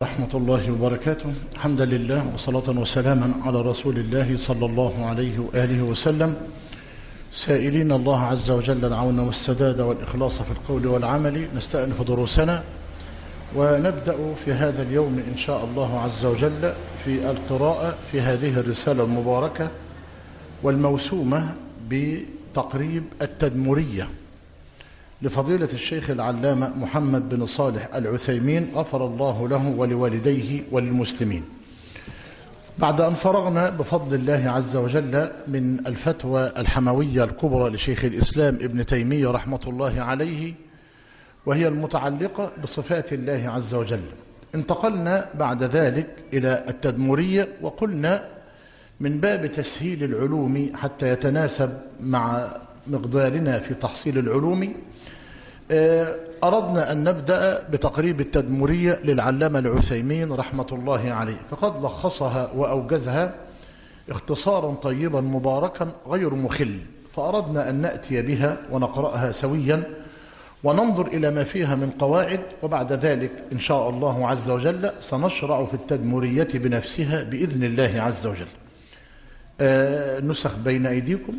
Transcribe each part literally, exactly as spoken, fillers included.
ورحمة الله وبركاته. حمدا لله وصلاة وسلاما على رسول الله صلى الله عليه وآله وسلم، سائلين الله عز وجل العون والسداد والإخلاص في القول والعمل. نستأنف دروسنا ونبدأ في هذا اليوم إن شاء الله عز وجل في القراءة في هذه الرسالة المباركة والموسومة بتقريب التدمرية لفضيلة الشيخ العلامة محمد بن صالح العثيمين، غفر الله له ولوالديه وللمسلمين. بعد أن فرغنا بفضل الله عز وجل من الفتوى الحموية الكبرى لشيخ الإسلام ابن تيمية رحمة الله عليه، وهي المتعلقة بصفات الله عز وجل، انتقلنا بعد ذلك إلى التدمرية، وقلنا من باب تسهيل العلوم حتى يتناسب مع مقدارنا في تحصيل العلوم، أردنا أن نبدأ بتقريب التدمرية للعلامة العثيمين رحمة الله عليه، فقد لخصها وأوجزها اختصارا طيبا مباركا غير مخل، فأردنا أن نأتي بها ونقرأها سويا وننظر إلى ما فيها من قواعد، وبعد ذلك إن شاء الله عز وجل سنشرع في التدمرية بنفسها بإذن الله عز وجل. آه نسخ بين أيديكم،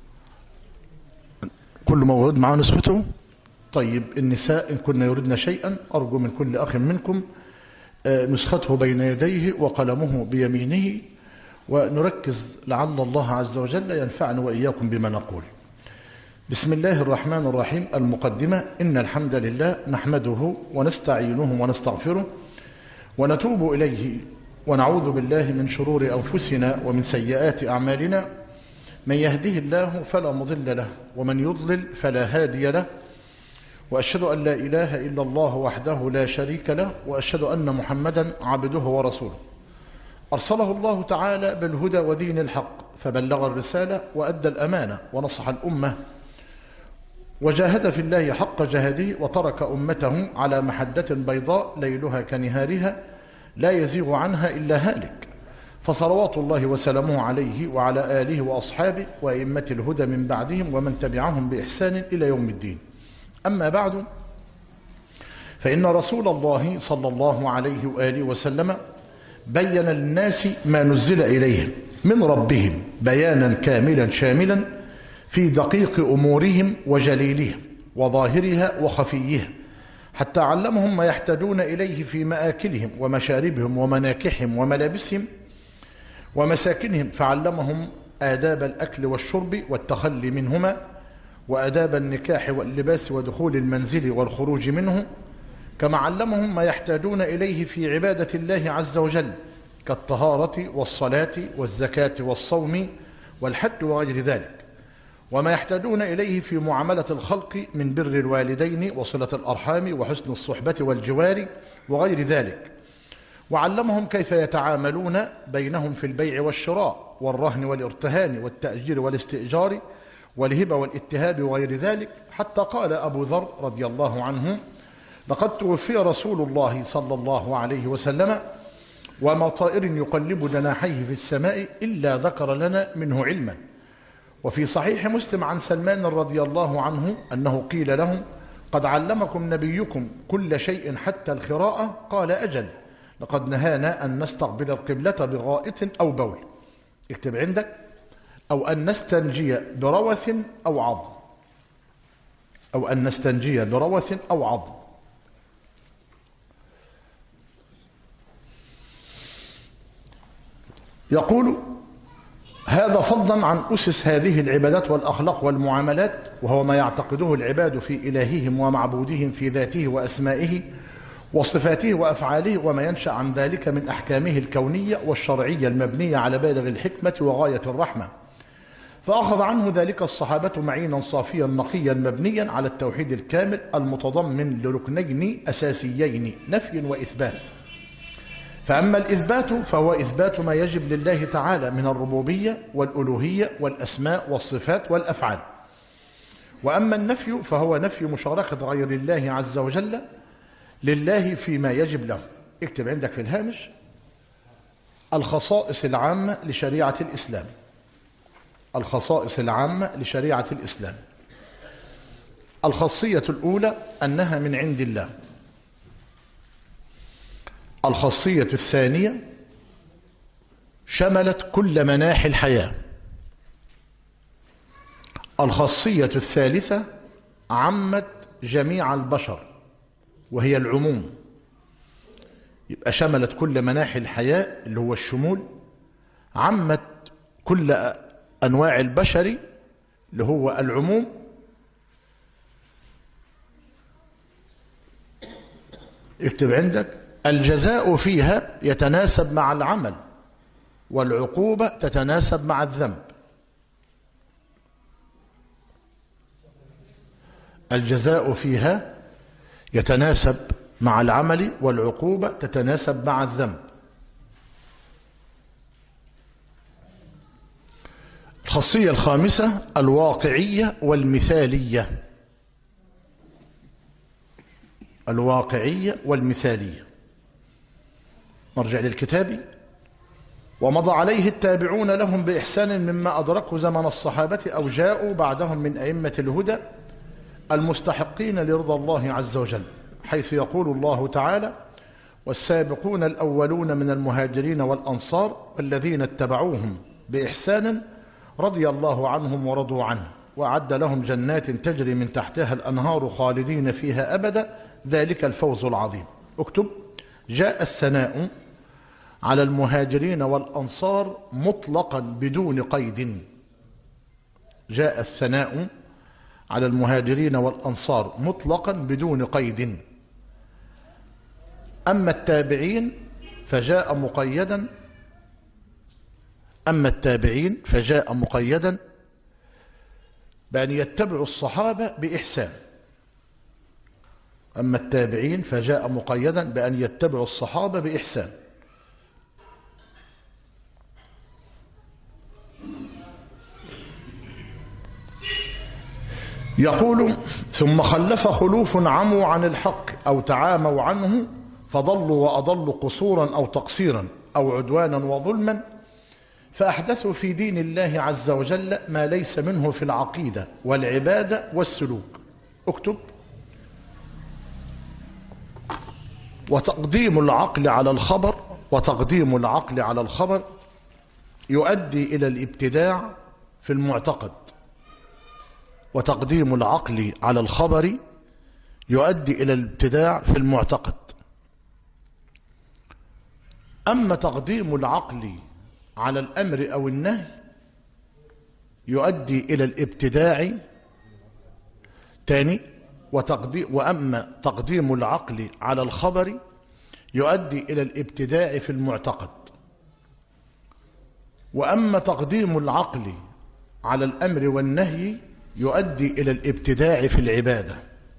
كل موجود معه نسخته. طيب النساء إن كنا يردن شيئا أرجو من كل أخ منكم آه نسخته بين يديه وقلمه بيمينه، ونركز لعل الله عز وجل ينفعنا وإياكم بما نقول. بسم الله الرحمن الرحيم. المقدمة: إن الحمد لله نحمده ونستعينه ونستغفره ونتوب إليه ونعوذ بالله من شرور أنفسنا ومن سيئات أعمالنا، من يهده الله فلا مضل له ومن يضلل فلا هادي له، وأشهد أن لا إله إلا الله وحده لا شريك له، وأشهد أن محمدا عبده ورسوله، أرسله الله تعالى بالهدى ودين الحق، فبلغ الرسالة وأدى الأمانة ونصح الأمة وجاهد في الله حق جهاده، وترك أمته على محجة بيضاء ليلها كنهارها لا يزيغ عنها إلا هالك، فصلوات الله وسلامه عليه وعلى آله وأصحابه وأئمة الهدى من بعدهم ومن تبعهم بإحسان إلى يوم الدين. أما بعد، فإن رسول الله صلى الله عليه وآله وسلم بين للناس ما نزل إليهم من ربهم بيانا كاملا شاملا في دقيق أمورهم وجليلها وظاهرها وخفيها، حتى علمهم ما يحتاجون إليه في مآكلهم ومشاربهم ومناكحهم وملابسهم ومساكنهم، فعلمهم آداب الأكل والشرب والتخلي منهما، وآداب النكاح واللباس ودخول المنزل والخروج منه، كما علمهم ما يحتاجون إليه في عبادة الله عز وجل كالطهارة والصلاة والزكاة والصوم والحج وغير ذلك، وما يحتاجون إليه في معاملة الخلق من بر الوالدين وصلة الأرحام وحسن الصحبة والجوار وغير ذلك، وعلمهم كيف يتعاملون بينهم في البيع والشراء والرهن والارتهان والتأجير والاستئجار والهبة والاتهاب وغير ذلك، حتى قال أبو ذر رضي الله عنه: لقد توفي رسول الله صلى الله عليه وسلم وما طائر يقلب جناحيه في السماء إلا ذكر لنا منه علما. وفي صحيح مسلم عن سلمان رضي الله عنه أنه قيل لهم: قد علمكم نبيكم كل شيء حتى الخراءة؟ قال: أجل، لقد نهانا أن نستقبل القبلة بغائط أو بول. اكتب عندك: أو أن نستنجي بروث أو عظم، أو أن نستنجي بروث أو عظم. يقول: هذا فضلا عن أسس هذه العبادات والأخلاق والمعاملات، وهو ما يعتقده العباد في إلههم ومعبودهم في ذاته وأسمائه وصفاته وأفعاله، وما ينشأ عن ذلك من أحكامه الكونية والشرعية المبنية على بالغ الحكمة وغاية الرحمة، فأخذ عنه ذلك الصحابة معينا صافيا نقيا مبنيا على التوحيد الكامل المتضمن لركنين أساسيين: نفي وإثبات. فأما الإثبات فهو إثبات ما يجب لله تعالى من الربوبية والألوهية والأسماء والصفات والأفعال، وأما النفي فهو نفي مشاركة غير الله عز وجل لله فيما يجب له. اكتب عندك في الهامش: الخصائص العامة لشريعة الإسلام. الخصائص العامة لشريعة الإسلام. الخاصية الأولى أنها من عند الله. الخاصية الثانية شملت كل مناحي الحياة. الخاصية الثالثة عمت جميع البشر وهي العموم، يبقى شملت كل مناحي الحياة اللي هو الشمول، عمت كل أنواع البشر اللي هو العموم. اكتب عندك: الجزاء فيها يتناسب مع العمل، والعقوبة تتناسب مع الذنب. الجزاء فيها يتناسب مع العمل، والعقوبة تتناسب مع الذنب. الخاصية الخامسة الواقعية والمثالية. الواقعية والمثالية، نرجع للكتاب: ومضى عليه التابعون لهم بإحسان مما أدركوا زمن الصحابة أو جاءوا بعدهم من أئمة الهدى المستحقين لرضا الله عز وجل، حيث يقول الله تعالى: والسابقون الأولون من المهاجرين والأنصار والذين اتبعوهم بإحسان رضي الله عنهم ورضوا عنه وأعد لهم جنات تجري من تحتها الأنهار خالدين فيها أبدا ذلك الفوز العظيم. اكتب: جاء الثناء على المهاجرين والأنصار مطلقا بدون قيد. جاء الثناء على المهاجرين والأنصار مطلقا بدون قيد. أما التابعين فجاء مقيدا أما التابعين فجاء مقيدا بأن يتبعوا الصحابة بإحسان. أما التابعين فجاء مقيدا بأن يتبعوا الصحابة بإحسان. يقول: ثم خلف خلوف عموا عن الحق أو تعاموا عنه فضلوا وأضلوا قصورا أو تقصيرا أو عدوانا وظلما، فأحدثوا في دين الله عز وجل ما ليس منه في العقيدة والعبادة والسلوك. اكتب: وتقديم العقل على الخبر وتقديم العقل على الخبر يؤدي إلى الابتداع في المعتقد. وتقديم العقل على الخبر يؤدي إلى الابتداع في المعتقد. أما تقديم العقل على الأمر أو النهي يؤدي إلى الابتداع. تاني: وتقديم وأما تقديم العقل على الخبر يؤدي إلى الابتداع في المعتقد. وأما تقديم العقل على الأمر والنهي يؤدي إلى الابتداع في العبادة.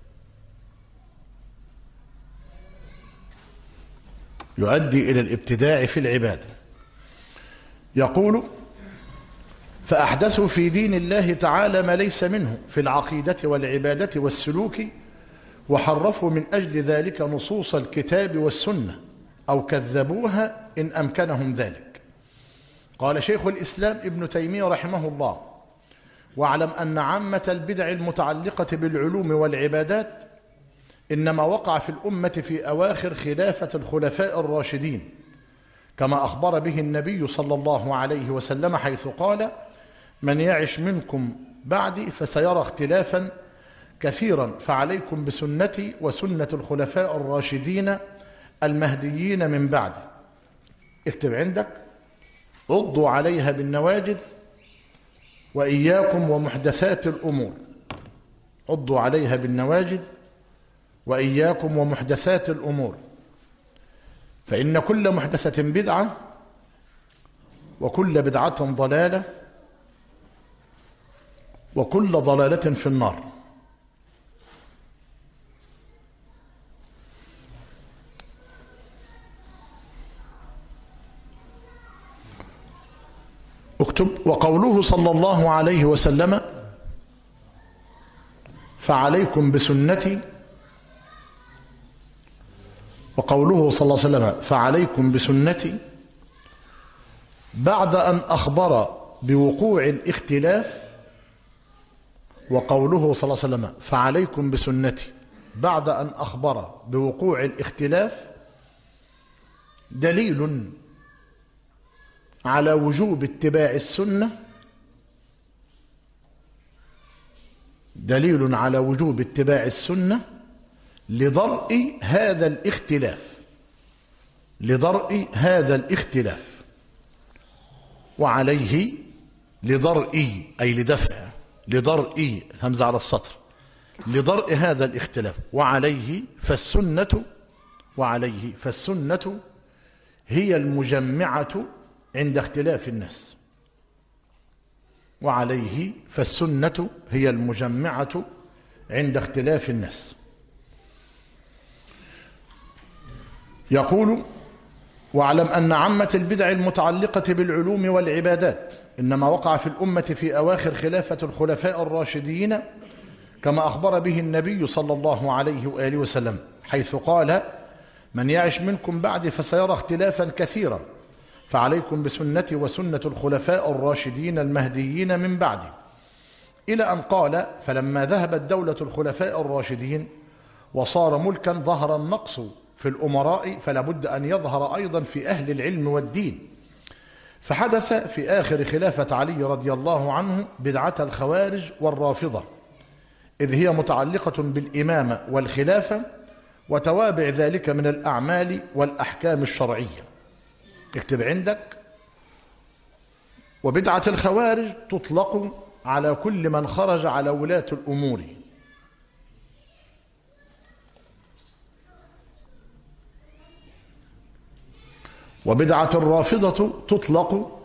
يؤدي إلى الابتداع في العبادة. يقول: فأحدثوا في دين الله تعالى ما ليس منه في العقيدة والعبادة والسلوك، وحرفوا من أجل ذلك نصوص الكتاب والسنة أو كذبوها إن أمكنهم ذلك. قال شيخ الإسلام ابن تيمية رحمه الله: واعلم أن عامة البدع المتعلقة بالعلوم والعبادات إنما وقع في الأمة في أواخر خلافة الخلفاء الراشدين، كما أخبر به النبي صلى الله عليه وسلم حيث قال: من يعش منكم بعدي فسيرى اختلافا كثيرا فعليكم بسنتي وسنة الخلفاء الراشدين المهديين من بعدي. اكتب عندك: عضوا عليها بالنواجذ وإياكم ومحدثات الأمور. عضوا عليها بالنواجذ وإياكم ومحدثات الأمور، فإن كل محدثة بدعة وكل بدعة ضلالة وكل ضلالة في النار. اكتب: وقوله صلى الله عليه وسلم: فعليكم بسنتي. وقوله صلى الله عليه وسلم: فعليكم بسنتي بعد أن أخبر بوقوع الاختلاف. وقوله صلى الله عليه وسلم: فعليكم بسنتي بعد أن أخبر بوقوع الاختلاف دليل على وجوب اتباع السنة دليل على وجوب اتباع السنة لضرء هذا الاختلاف لضرء هذا الاختلاف وعليه لضرء أي لدفع لضرء همزة على السطر لضرء هذا الاختلاف وعليه فالسنة وعليه فالسنة هي المجمعة عند اختلاف الناس وعليه فالسنة هي المجمعة عند اختلاف الناس. يقول واعلم أن عامة البدع المتعلقة بالعلوم والعبادات إنما وقع في الأمة في أواخر خلافة الخلفاء الراشدين كما أخبر به النبي صلى الله عليه وآله وسلم حيث قال من يعش منكم بعد فسيرى اختلافا كثيرا فعليكم بسنتي وسنة الخلفاء الراشدين المهديين من بعدي إلى أن قال فلما ذهبت دولة الخلفاء الراشدين وصار ملكا ظهر النقص في الأمراء فلا بد أن يظهر أيضا في أهل العلم والدين. فحدث في آخر خلافة علي رضي الله عنه بدعة الخوارج والرافضة إذ هي متعلقة بالإمامة والخلافة وتوابع ذلك من الأعمال والأحكام الشرعية. اكتب عندك وبدعة الخوارج تطلق على كل من خرج على ولاة الأمور وبدعة الرافضة تطلق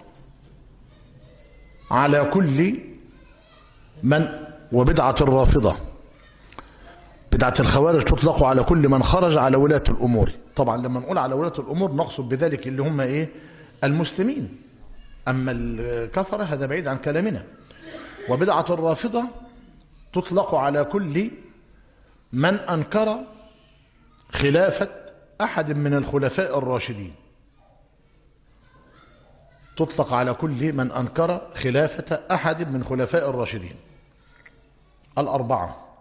على كل من وبدعة الرافضة بدعة الخوارج تطلق على كل من خرج على ولاة الأمور. طبعا لما نقول على ولاة الأمور نقصد بذلك اللي هم إيه المسلمين أما الكفرة هذا بعيد عن كلامنا. وبدعة الرافضة تطلق على كل من أنكر خلافة أحد من الخلفاء الراشدين تطلق على كل من أنكر خلافة أحد من خلفاء الراشدين الأربعة.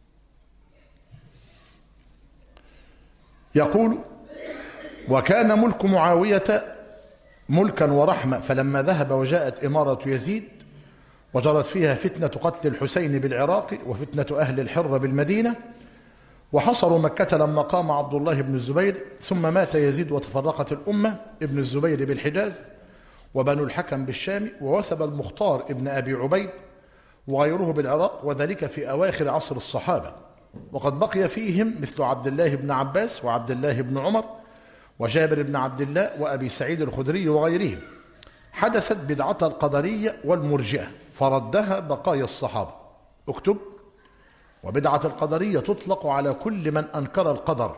يقول وكان ملك معاوية ملكا ورحمة فلما ذهب وجاءت إمارة يزيد وجرت فيها فتنة قتل الحسين بالعراق وفتنة أهل الحرة بالمدينة وحصروا مكة لما قام عبد الله بن الزبير ثم مات يزيد وتفرقت الأمة ابن الزبير بالحجاز وبنو الحكم بالشام ووثب المختار ابن أبي عبيد وغيره بالعراق وذلك في أواخر عصر الصحابة وقد بقي فيهم مثل عبد الله بن عباس وعبد الله بن عمر وجابر بن عبد الله وأبي سعيد الخدري وغيرهم. حدثت بدعة القدرية والمرجئة فردها بقايا الصحابة. اكتب وبدعة القدرية تطلق على كل من أنكر القدر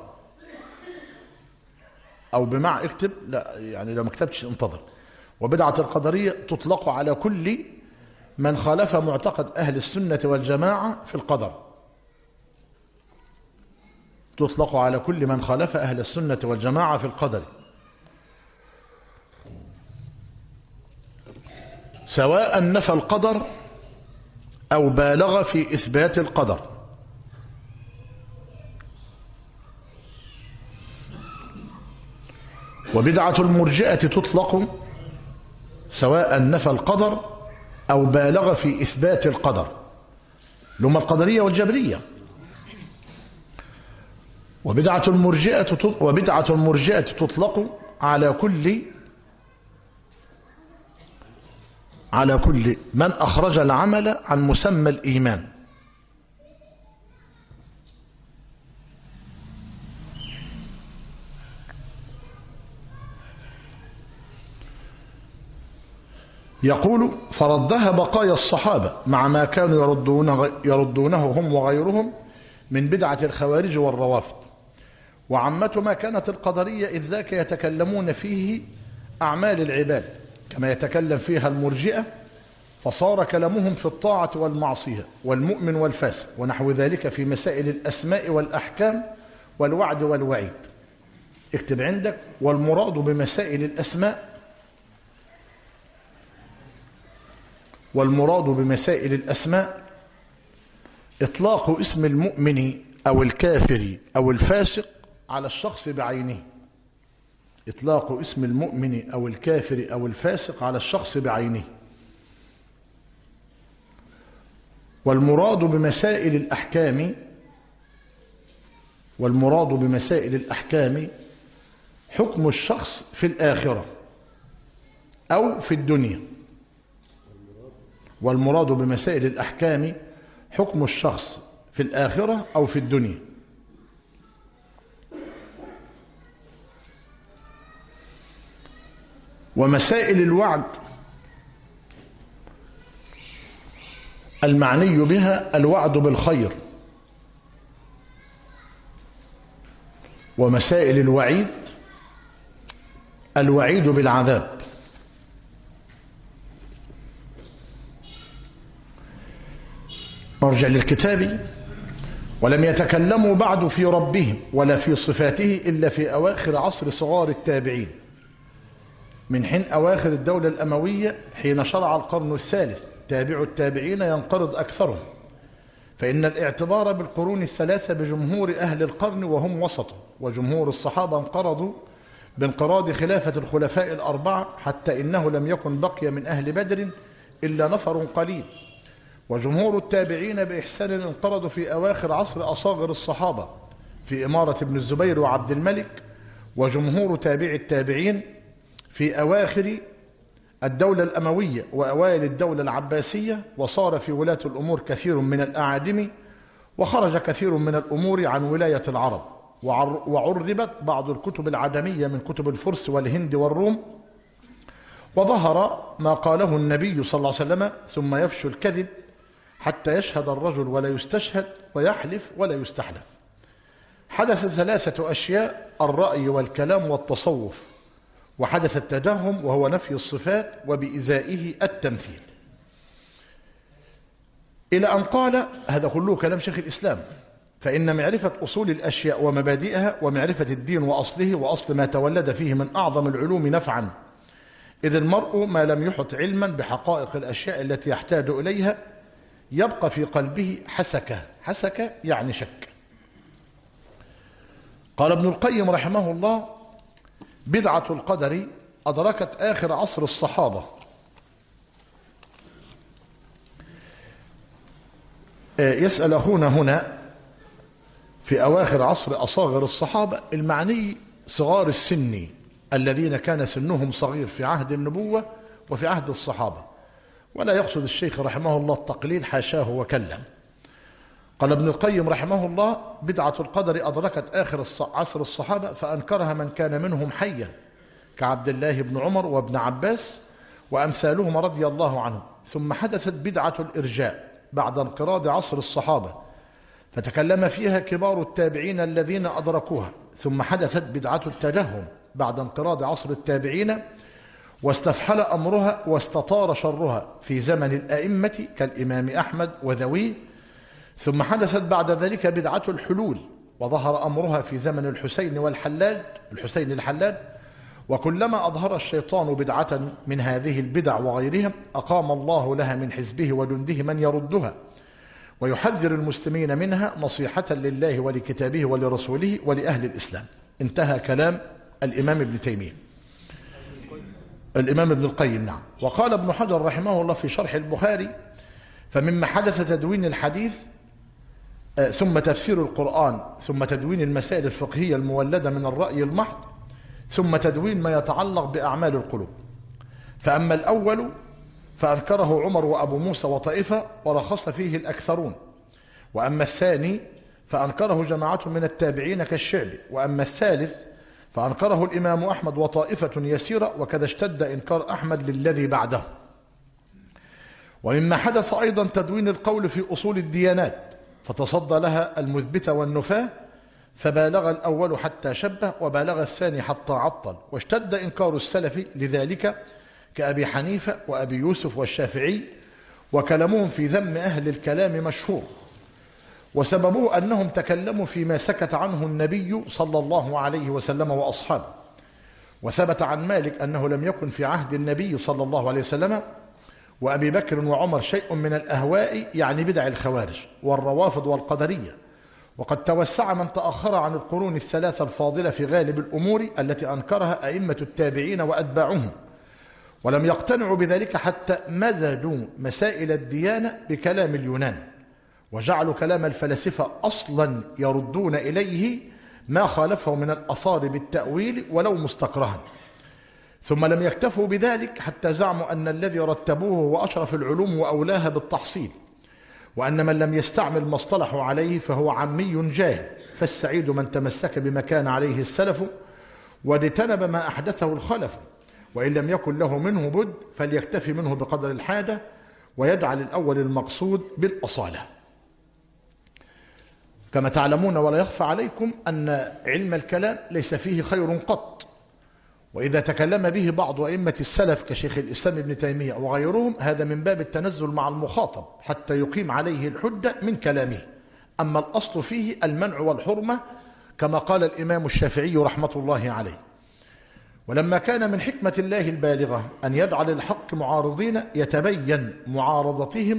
أو بمعنى اكتب لا يعني لو ما كتبتش انتظر. وبدعة القدرية تطلق على كل من خالف معتقد أهل السنة والجماعة في القدر تطلق على كل من خالف أهل السنة والجماعة في القدر سواء نفى القدر أو بالغ في إثبات القدر. وبدعة المرجئة تطلق سواء نفى القدر أو بالغ في إثبات القدر لهم القدرية والجبرية. وبدعة المرجئة وبدعة المرجئة تطلق على كل على كل من أخرج العمل عن مسمى الإيمان. يقول فردها بقايا الصحابة مع ما كانوا يردونه, يردونه هم وغيرهم من بدعة الخوارج والروافض. وعامة ما كانت القدرية إذ ذاك يتكلمون فيه أعمال العباد كما يتكلم فيها المرجئة فصار كلامهم في الطاعة والمعصية والمؤمن والفاسق ونحو ذلك في مسائل الأسماء والأحكام والوعد والوعيد. اكتب عندك والمراد بمسائل الأسماء والمراد بمسائل الأسماء إطلاق اسم المؤمن أو الكافر أو الفاسق على الشخص بعينه. إطلاق اسم المؤمن أو الكافر أو الفاسق على الشخص بعينه. والمراد بمسائل الأحكام والمراد بمسائل الأحكام حكم الشخص في الآخرة أو في الدنيا. والمراد بمسائل الأحكام حكم الشخص في الآخرة أو في الدنيا. ومسائل الوعد المعني بها الوعد بالخير، ومسائل الوعيد الوعيد بالعذاب. نرجع للكتاب. ولم يتكلموا بعد في ربهم ولا في صفاته إلا في أواخر عصر صغار التابعين، من حين أواخر الدولة الأموية حين شرع القرن الثالث تابع التابعين ينقرض أكثرهم، فإن الاعتبار بالقرون الثلاثة بجمهور أهل القرن وهم وسط، وجمهور الصحابة انقرضوا بانقراض خلافة الخلفاء الأربعة، حتى إنه لم يكن بقي من أهل بدر إلا نفر قليل. وجمهور التابعين بإحسان انقرضوا في أواخر عصر أصاغر الصحابة في إمارة ابن الزبير وعبد الملك. وجمهور تابع التابعين في أواخر الدولة الأموية وأوائل الدولة العباسية. وصار في ولاة الأمور كثير من الأعاجم، وخرج كثير من الأمور عن ولاية العرب، وعربت بعض الكتب العجمية من كتب الفرس والهند والروم. وظهر ما قاله النبي صلى الله عليه وسلم: ثم يفشو الكذب حتى يشهد الرجل ولا يستشهد ويحلف ولا يستحلف. حدث ثلاثة أشياء: الرأي والكلام والتصوف. وحدث التجهم وهو نفي الصفات وبإزائه التمثيل. إلى أن قال: هذا كله كلام شيخ الإسلام، فإن معرفة أصول الأشياء ومبادئها ومعرفة الدين وأصله وأصل ما تولد فيه من أعظم العلوم نفعا، إذ المرء ما لم يحط علما بحقائق الأشياء التي يحتاج إليها يبقى في قلبه حسكة. حسكة يعني شك. قال ابن القيم رحمه الله: بدعة القدر أدركت آخر عصر الصحابة. يسأل أخونا هنا في أواخر عصر أصاغر الصحابة، المعني صغار السن الذين كان سنهم صغير في عهد النبوة وفي عهد الصحابة، ولا يقصد الشيخ رحمه الله التقليل، حاشاه وكلا. قال ابن القيم رحمه الله: بدعة القدر أدركت آخر عصر الصحابة فأنكرها من كان منهم حيا كعبد الله بن عمر وابن عباس وأمثالهم رضي الله عنهم. ثم حدثت بدعة الإرجاء بعد انقراض عصر الصحابة، فتكلم فيها كبار التابعين الذين أدركوها. ثم حدثت بدعة التجهم بعد انقراض عصر التابعين، واستفحل أمرها واستطار شرها في زمن الأئمة كالإمام أحمد وذويه. ثم حدثت بعد ذلك بدعة الحلول، وظهر أمرها في زمن الحسين والحلاج الحسين الحلاج. وكلما أظهر الشيطان بدعة من هذه البدع وغيرها أقام الله لها من حزبه وجنده من يردها ويحذر المسلمين منها نصيحة لله ولكتابه ولرسوله ولأهل الإسلام. انتهى كلام الإمام ابن تيمية الإمام ابن القيم. نعم. وقال ابن حجر رحمه الله في شرح البخاري: فمما حدث تدوين الحديث ثم تفسير القرآن ثم تدوين المسائل الفقهية المولدة من الرأي المحض ثم تدوين ما يتعلق بأعمال القلوب. فأما الأول فأنكره عمر وأبو موسى وطائفة ورخص فيه الأكثرون. وأما الثاني فأنكره جماعة من التابعين كالشعبي. وأما الثالث فأنكره الإمام أحمد وطائفة يسيرة، وكذا اشتد إنكار أحمد للذي بعده. ومما حدث أيضا تدوين القول في أصول الديانات، فتصدى لها المثبتة والنفاة، فبالغ الأول حتى شبه وبالغ الثاني حتى عطل، واشتد إنكار السلف لذلك كأبي حنيفة وأبي يوسف والشافعي، وكلامهم في ذم أهل الكلام مشهور، وسببه أنهم تكلموا فيما سكت عنه النبي صلى الله عليه وسلم وأصحابه. وثبت عن مالك أنه لم يكن في عهد النبي صلى الله عليه وسلم وأبي بكر وعمر شيء من الأهواء، يعني بدع الخوارج والروافض والقدرية، وقد توسع من تأخر عن القرون الثلاثة الفاضلة في غالب الأمور التي أنكرها أئمة التابعين وأتباعهم، ولم يقتنعوا بذلك حتى مزجوا مسائل الديانة بكلام اليونان، وجعلوا كلام الفلاسفة أصلا يردون إليه ما خالفه من الأصارب بالتأويل ولو مستكرها. ثم لم يكتفوا بذلك حتى زعموا أن الذي رتبوه هو أشرف العلوم وأولاها بالتحصيل، وأن من لم يستعمل ما اصطلحوا عليه فهو عمي جاهل، فالسعيد من تمسك بما كان عليه السلف واجتنب ما أحدثه الخلف، وإن لم يكن له منه بد فليكتفي منه بقدر الحاجة ويجعل الأول المقصود بالأصالة. كما تعلمون ولا يخفى عليكم أن علم الكلام ليس فيه خير قط، وإذا تكلم به بعض أئمة السلف كشيخ الإسلام ابن تيمية وغيرهم هذا من باب التنزل مع المخاطب حتى يقيم عليه الحجة من كلامه، أما الأصل فيه المنع والحرمة كما قال الإمام الشافعي رحمة الله عليه. ولما كان من حكمة الله البالغة أن يجعل الحق معارضين يتبين معارضتهم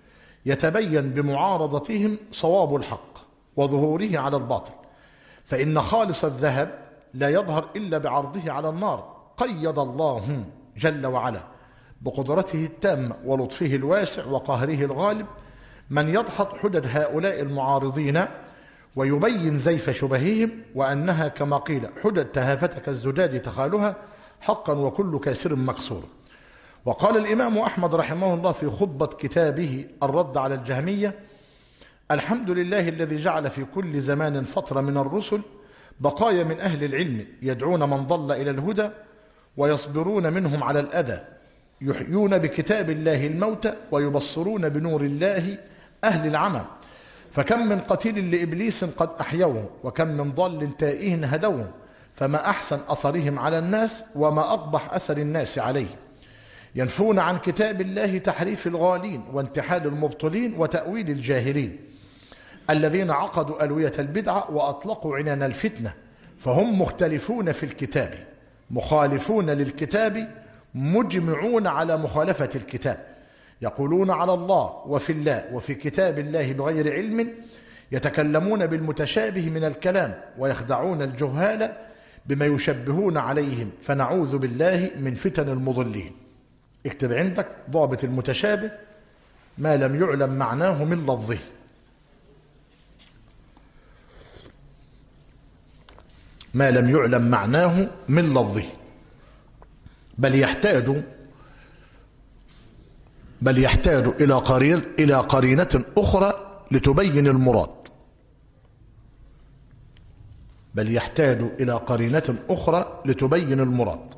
يتبين بمعارضتهم صواب الحق وظهوره على الباطل، فإن خالص الذهب لا يظهر إلا بعرضه على النار. قيد الله جل وعلا بقدرته التامة ولطفه الواسع وقهره الغالب من يدحض حجج هؤلاء المعارضين ويبين زيف شبههم، وأنها كما قيل حجج تهافتك الزجاج تخالها حقا وكل كاسر مكسور. وقال الإمام أحمد رحمه الله في خطبة كتابه الرد على الجهمية: الحمد لله الذي جعل في كل زمان فترة من الرسل بقايا من أهل العلم يدعون من ضل إلى الهدى ويصبرون منهم على الأذى، يحيون بكتاب الله الموتى ويبصرون بنور الله أهل العمى. فكم من قتيل لإبليس قد أحيوه، وكم من ضال تائه هدوه، فما أحسن أثرهم على الناس وما أقبح أثر الناس عليه. ينفون عن كتاب الله تحريف الغالين وانتحال المبطلين وتأويل الجاهلين الذين عقدوا ألوية البدعة وأطلقوا عنان الفتنة، فهم مختلفون في الكتاب مخالفون للكتاب مجمعون على مخالفة الكتاب، يقولون على الله وفي الله وفي كتاب الله بغير علم، يتكلمون بالمتشابه من الكلام ويخدعون الجهال بما يشبهون عليهم، فنعوذ بالله من فتن المضلين. اكتب عندك ضابط المتشابه: ما لم يعلم معناه من لفظه. ما لم يعلم معناه من لفظه، بل يحتاج بل يحتاج إلى قرين إلى قرينة أخرى لتبين المراد بل يحتاج إلى قرينة أخرى لتبين المراد.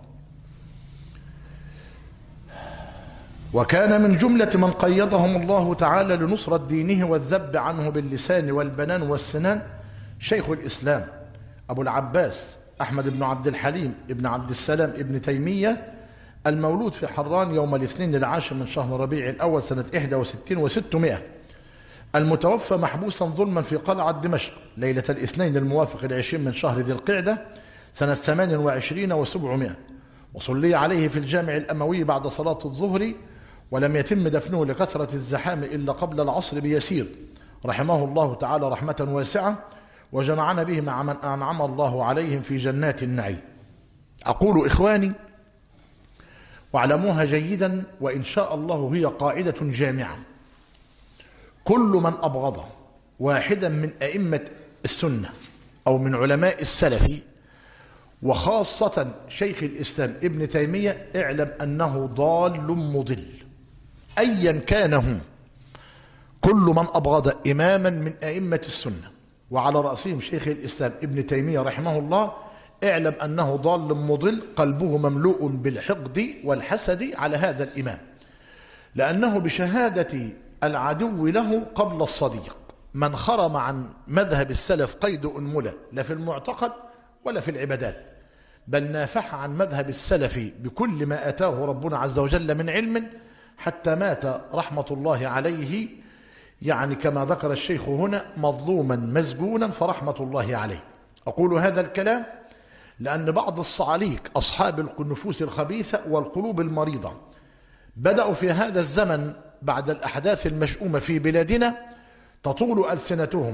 وكان من جملة من قيدهم الله تعالى لنصرة دينه والذب عنه باللسان والبنان والسنان شيخ الإسلام أبو العباس أحمد بن عبد الحليم ابن عبد السلام ابن تيمية، المولود في حران يوم الاثنين العاشر من شهر ربيع الأول سنة إحدى وستين وستمائة، المتوفى محبوسا ظلما في قلعة دمشق ليلة الاثنين الموافق العشرين من شهر ذي القعدة سنة ثمان وعشرين وسبعمائة، وصلي عليه في الجامع الأموي بعد صلاة الظهر، ولم يتم دفنه لكثرة الزحام إلا قبل العصر بيسير، رحمه الله تعالى رحمة واسعة، وجمعنا به مع من أنعم الله عليهم في جنات النعيم. أقول إخواني واعلموها جيدا، وإن شاء الله هي قاعدة جامعة: كل من أبغض واحدا من أئمة السنة أو من علماء السلف وخاصة شيخ الإسلام ابن تيمية اعلم أنه ضال مضل أيا كان هو. كل من أبغض إماما من أئمة السنة وعلى رأسهم شيخ الإسلام ابن تيمية رحمه الله اعلم أنه ضال مضل قلبه مملوء بالحقد والحسد على هذا الإمام، لأنه بشهادة العدو له قبل الصديق من خرم عن مذهب السلف قيد أنملة لا في المعتقد ولا في العبادات، بل نافح عن مذهب السلف بكل ما أتاه ربنا عز وجل من علم حتى مات رحمة الله عليه، يعني كما ذكر الشيخ هنا مظلوما مسجونا فرحمة الله عليه. أقول هذا الكلام لأن بعض الصعاليك أصحاب النفوس الخبيثة والقلوب المريضة بدأوا في هذا الزمن بعد الأحداث المشؤومة في بلادنا تطول ألسنتهم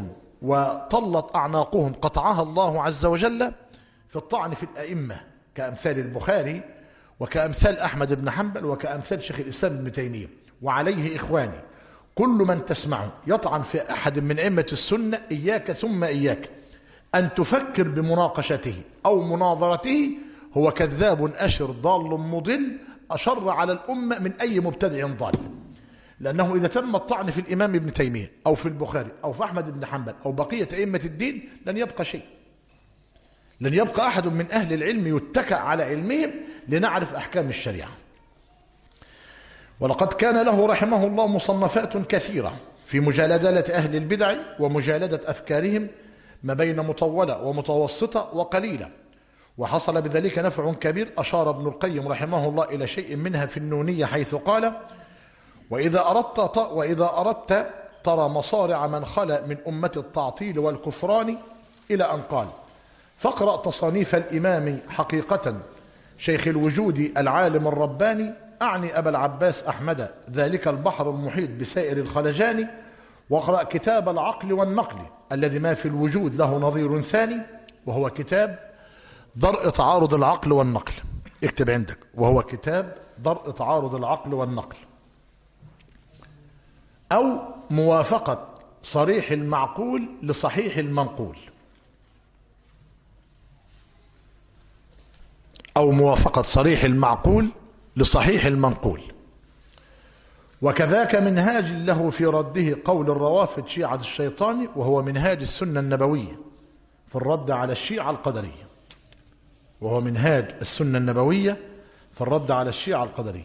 وطلت أعناقهم قطعها الله عز وجل في الطعن في الأئمة كأمثال البخاري وكأمثال أحمد بن حنبل وكأمثال شيخ الإسلام ابن تيمية. وعليه إخواني كل من تسمعه يطعن في أحد من أئمة السنة إياك ثم إياك أن تفكر بمناقشته أو مناظرته، هو كذاب أشر ضال مضل أشر على الأمة من أي مبتدع ضال. لأنه إذا تم الطعن في الإمام ابن تيمية أو في البخاري أو في أحمد بن حنبل أو بقية أئمة الدين لن يبقى شيء، لن يبقى أحد من أهل العلم يتكأ على علمهم لنعرف أحكام الشريعة. ولقد كان له رحمه الله مصنفات كثيرة في مجالدة أهل البدع ومجالدة أفكارهم، ما بين مطولة ومتوسطة وقليلة، وحصل بذلك نفع كبير. أشار ابن القيم رحمه الله إلى شيء منها في النونية حيث قال: وإذا أردت, وإذا أردت ترى مصارع من خلا من أمة التعطيل والكفران، إلى أن قال: فاقرأ تصانيف الإمام حقيقة شيخ الوجود العالم الرباني، أعني أبا العباس أحمد ذلك البحر المحيط بسائر الخلجان، واقرأ كتاب العقل والنقل الذي ما في الوجود له نظير ثاني، وهو كتاب درء تعارض العقل والنقل. اكتب عندك: وهو كتاب درء تعارض العقل والنقل، أو موافقة صريح المعقول لصحيح المنقول، أو موافقة صريح المعقول لصحيح المنقول. وكذاك منهاج له في رده قول الروافد شيعة الشيطان، وهو منهاج السنة النبوية في الرد على الشيعة القدرية، وهو منهاج السنة النبوية في الرد على الشيعة القدرية.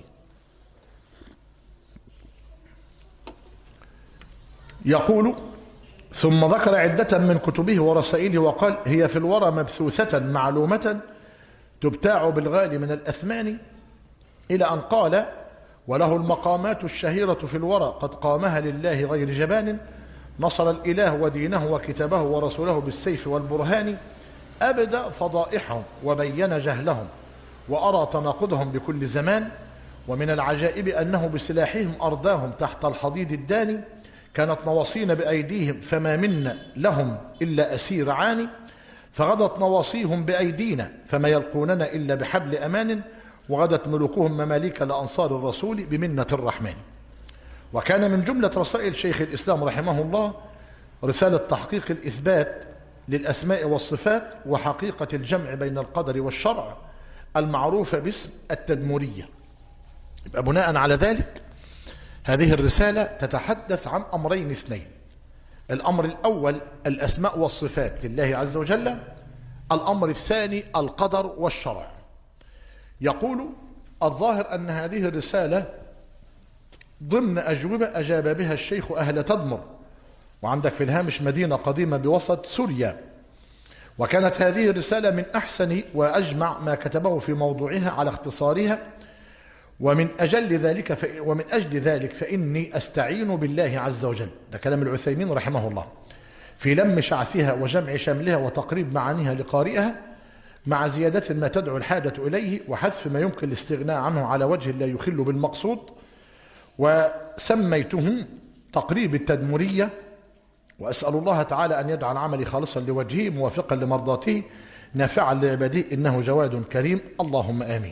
يقول: ثم ذكر عدة من كتبه ورسائله وقال: هي في الورى مبثوثة معلومة تبتاع بالغالي من الأثمان، إلى أن قال: وله المقامات الشهيرة في الورى قد قامها لله غير جبان، نصر الإله ودينه وكتابه ورسوله بالسيف والبرهان، أبدى فضائحهم وبين جهلهم وأرى تناقضهم بكل زمان، ومن العجائب أنه بسلاحهم أرداهم تحت الحضيض الداني، كانت نواصين بأيديهم فما منا لهم إلا أسير عاني، فغدت نواصيهم بأيدينا فما يلقوننا إلا بحبل أمان، وغدت ملوكهم مماليك لأنصار الرسول بمنة الرحمن. وكان من جملة رسائل شيخ الإسلام رحمه الله رسالة تحقيق الإثبات للأسماء والصفات وحقيقة الجمع بين القدر والشرع المعروفة باسم التدمرية. يبقى بناء على ذلك هذه الرسالة تتحدث عن أمرين اثنين: الأمر الأول الأسماء والصفات لله عز وجل، الأمر الثاني القدر والشرع. يقول: الظاهر أن هذه الرسالة ضمن أجوبة أجاب بها الشيخ أهل تدمر، وعندك في الهامش مدينة قديمة بوسط سوريا، وكانت هذه الرسالة من أحسن وأجمع ما كتبه في موضوعها على اختصارها، ومن أجل ذلك ف... ومن أجل ذلك فإني أستعين بالله عز وجل، ده كلام العثيمين رحمه الله، في لم شعثها وجمع شملها وتقريب معانيها لقارئها، مع زيادة ما تدعو الحاجة إليه وحذف ما يمكن الاستغناء عنه على وجه لا يخل بالمقصود. وسميته تقريب التدمرية، وأسأل الله تعالى أن يجعل عملي خالصا لوجهه موافقا لمرضاته نافعا لعباده إنه جواد كريم، اللهم آمين.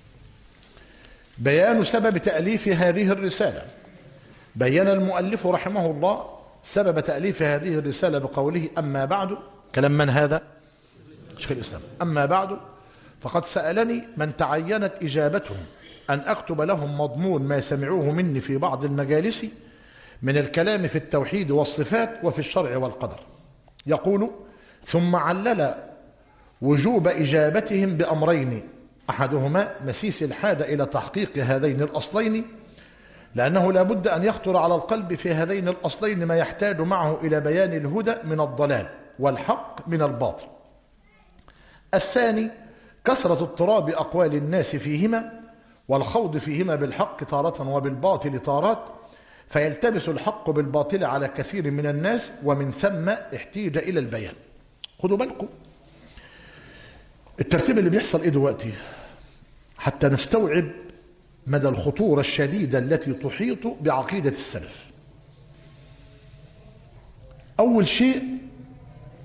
بيان سبب تأليف هذه الرسالة. بيان المؤلف رحمه الله سبب تأليف هذه الرسالة بقوله: أما بعد. كلام من هذا؟ شيخ الإسلام. أما بعد فقد سألني من تعينت إجابتهم أن أكتب لهم مضمون ما سمعوه مني في بعض المجالس من الكلام في التوحيد والصفات وفي الشرع والقدر. يقول: ثم علل وجوب إجابتهم بأمرين، أحدهما مسيس الحاجة إلى تحقيق هذين الأصلين، لأنه لا بد أن يخطر على القلب في هذين الأصلين ما يحتاج معه إلى بيان الهدى من الضلال والحق من الباطل. الثاني كثرة اضطراب أقوال الناس فيهما والخوض فيهما بالحق تارة وبالباطل تارات، فيلتبس الحق بالباطل على كثير من الناس، ومن ثم احتيج إلى البيان. خدوا بالكم الترتيب اللي بيحصل إيه دلوقتي حتى نستوعب مدى الخطورة الشديدة التي تحيط بعقيدة السلف. أول شيء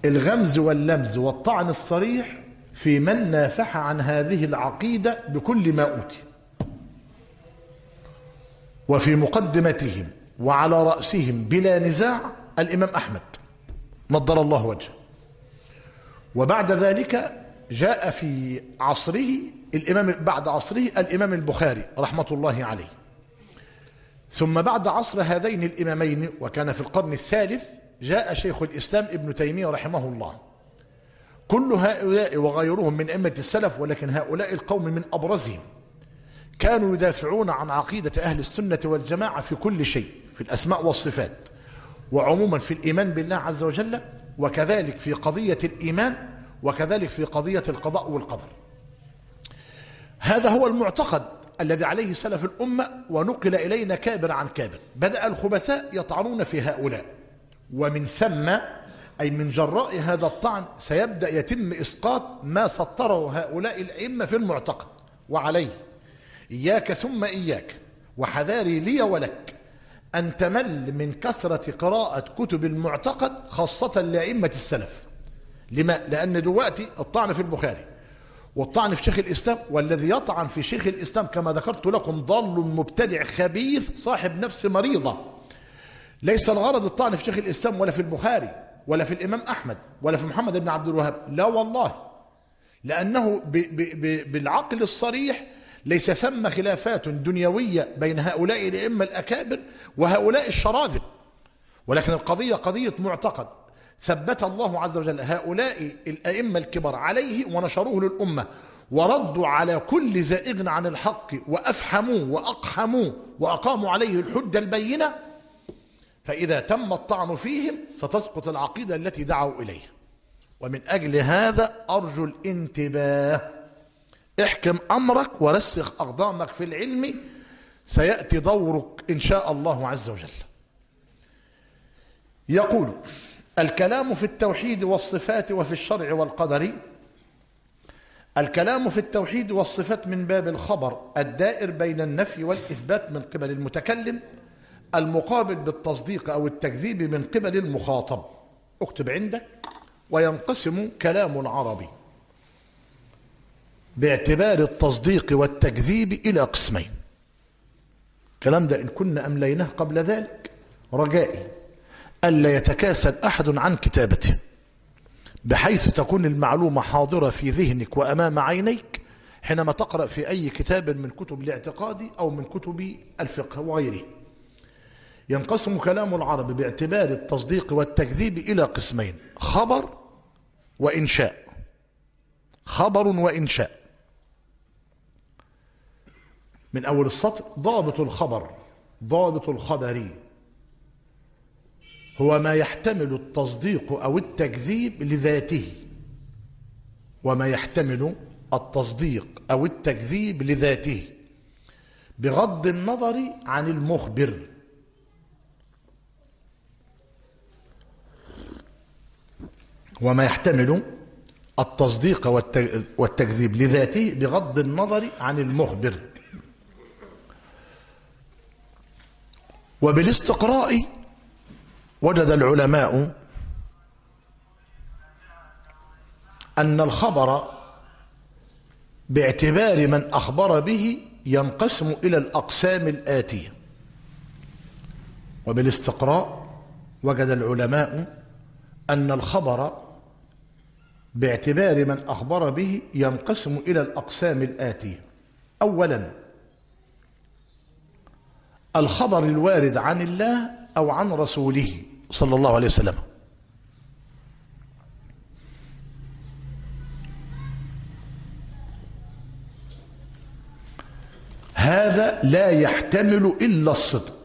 الغمز واللمز والطعن الصريح في من نافح عن هذه العقيدة بكل ما أوتي. وفي مقدمتهم وعلى رأسهم بلا نزاع الإمام أحمد نضر الله وجهه، وبعد ذلك جاء في عصره الإمام بعد عصره الإمام البخاري رحمة الله عليه، ثم بعد عصر هذين الإمامين وكان في القرن الثالث جاء شيخ الإسلام ابن تيمية رحمه الله. كل هؤلاء وغيرهم من أئمة السلف، ولكن هؤلاء القوم من أبرزهم كانوا يدافعون عن عقيدة أهل السنة والجماعة في كل شيء، في الأسماء والصفات، وعموما في الإيمان بالله عز وجل، وكذلك في قضية الإيمان، وكذلك في قضية القضاء والقدر. هذا هو المعتقد الذي عليه سلف الأمة، ونقل إلينا كابر عن كابر. بدأ الخبثاء يطعنون في هؤلاء، ومن ثم أي من جراء هذا الطعن سيبدأ يتم إسقاط ما سطره هؤلاء الأئمة في المعتقد. وعليه إياك ثم إياك وحذاري لي ولك أن تمل من كثرة قراءة كتب المعتقد خاصة لأئمة السلف. لما؟ لأن دلوقتي الطعن في البخاري والطعن في شيخ الإسلام، والذي يطعن في شيخ الإسلام كما ذكرت لكم ضال مبتدع خبيث صاحب نفس مريضة. ليس الغرض الطعن في شيخ الإسلام ولا في البخاري ولا في الإمام أحمد ولا في محمد بن عبد الوهاب، لا والله، لأنه ب ب ب بالعقل الصريح ليس ثم خلافات دنيوية بين هؤلاء الأئمة الأكابر وهؤلاء الشراذم، ولكن القضية قضية معتقد ثبت الله عز وجل هؤلاء الأئمة الكبار عليه ونشروه للأمة، وردوا على كل زائغ عن الحق وأفحموه وأقحموه وأقاموا عليه الحجة البينة. فإذا تم الطعن فيهم ستسقط العقيدة التي دعوا إليها. ومن أجل هذا أرجو الانتباه، احكم أمرك ورسخ أقدامك في العلم، سيأتي دورك إن شاء الله عز وجل. يقول: الكلام في التوحيد والصفات وفي الشرع والقدر. الكلام في التوحيد والصفات من باب الخبر الدائر بين النفي والإثبات من قبل المتكلم، المقابل بالتصديق أو التكذيب من قبل المخاطب. اكتب عندك: وينقسم كلام العربي باعتبار التصديق والتكذيب إلى قسمين. الكلام ده إن كنا أمليناه قبل ذلك رجائي ألا يتكاسل أحد عن كتابته، بحيث تكون المعلومة حاضرة في ذهنك وأمام عينيك حينما تقرأ في أي كتاب من كتب الاعتقاد أو من كتب الفقه وغيره. ينقسم كلام العرب باعتبار التصديق والتكذيب إلى قسمين: خبر وإنشاء. خبر وإنشاء. من أول السطر: ضابط الخبر. ضابط الخبر هو ما يحتمل التصديق أو التكذيب لذاته، وما يحتمل التصديق أو التكذيب لذاته بغض النظر عن المخبر. وما يحتمل التصديق والتكذيب لذاته بغض النظر عن المخبر. وبالاستقراء وجد العلماء أن الخبر باعتبار من أخبر به ينقسم إلى الأقسام الآتية. وبالاستقراء وجد العلماء أن الخبر باعتبار من أخبر به ينقسم إلى الأقسام الآتية: أولا الخبر الوارد عن الله أو عن رسوله صلى الله عليه وسلم. هذا لا يحتمل إلا الصدق،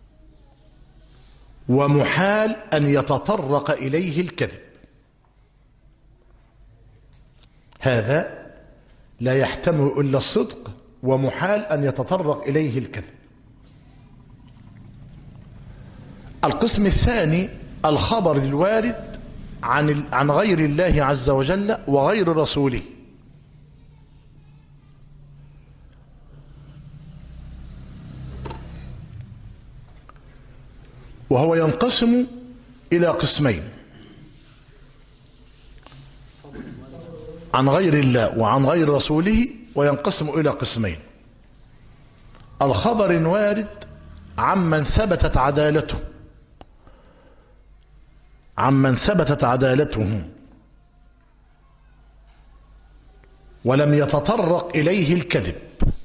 ومحال أن يتطرق إليه الكذب. هذا لا يحتمل إلا الصدق، ومحال أن يتطرق إليه الكذب. القسم الثاني الخبر الوارد عن عن غير الله عز وجل وغير رسوله. وهو ينقسم إلى قسمين: عن غير الله وعن غير رسوله، وينقسم إلى قسمين: الخبر وارد عمن ثبتت عدالته عمن ثبتت عدالته ولم يتطرق إليه الكذب،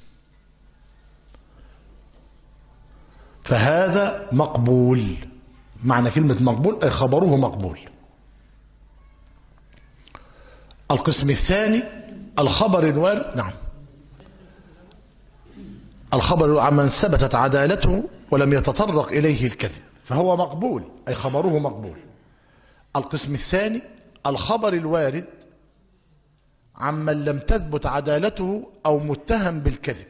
فهذا مقبول. معنى كلمة مقبول أي خبره مقبول. القسم الثاني الخبر الوارد نعم الخبر عمن ثبتت عدالته ولم يتطرق إليه الكذب، فهو مقبول أي خبره مقبول. القسم الثاني الخبر الوارد عمن لم تثبت عدالته أو متهم بالكذب،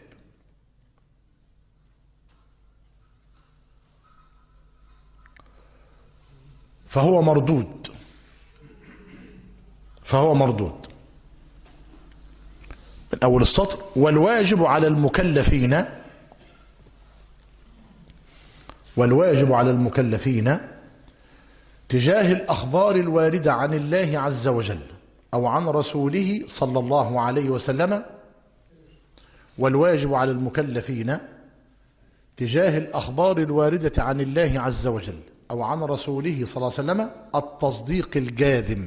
فهو مردود فهو مردود من أول السطر: والواجب على المكلفين والواجب على المكلفين تجاه الأخبار الواردة عن الله عز وجل أو عن رسوله صلى الله عليه وسلم والواجب على المكلفين تجاه الأخبار الواردة عن الله عز وجل أو عن رسوله صلى الله عليه وسلم التصديق الجاذم.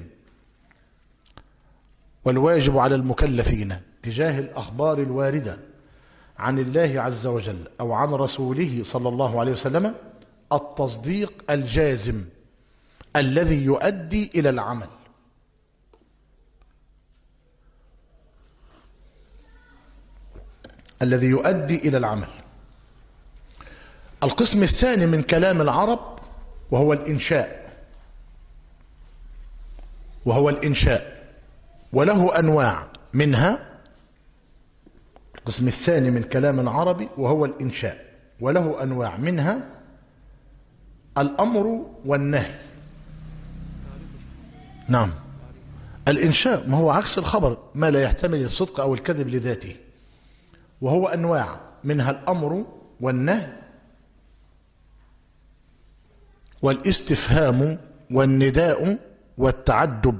والواجب على المكلفين تجاه الأخبار الواردة عن الله عز وجل أو عن رسوله صلى الله عليه وسلم التصديق الجازم الذي يؤدي إلى العمل. الذي يؤدي إلى العمل. القسم الثاني من كلام العرب وهو الإنشاء وهو الإنشاء وله أنواع منها. القسم الثاني من كلام العربي وهو الإنشاء وله أنواع منها الأمر والنهي. نعم، الإنشاء ما هو عكس الخبر، ما لا يحتمل الصدق أو الكذب لذاته، وهو أنواع منها الأمر والنهي والاستفهام والنداء والتعجب.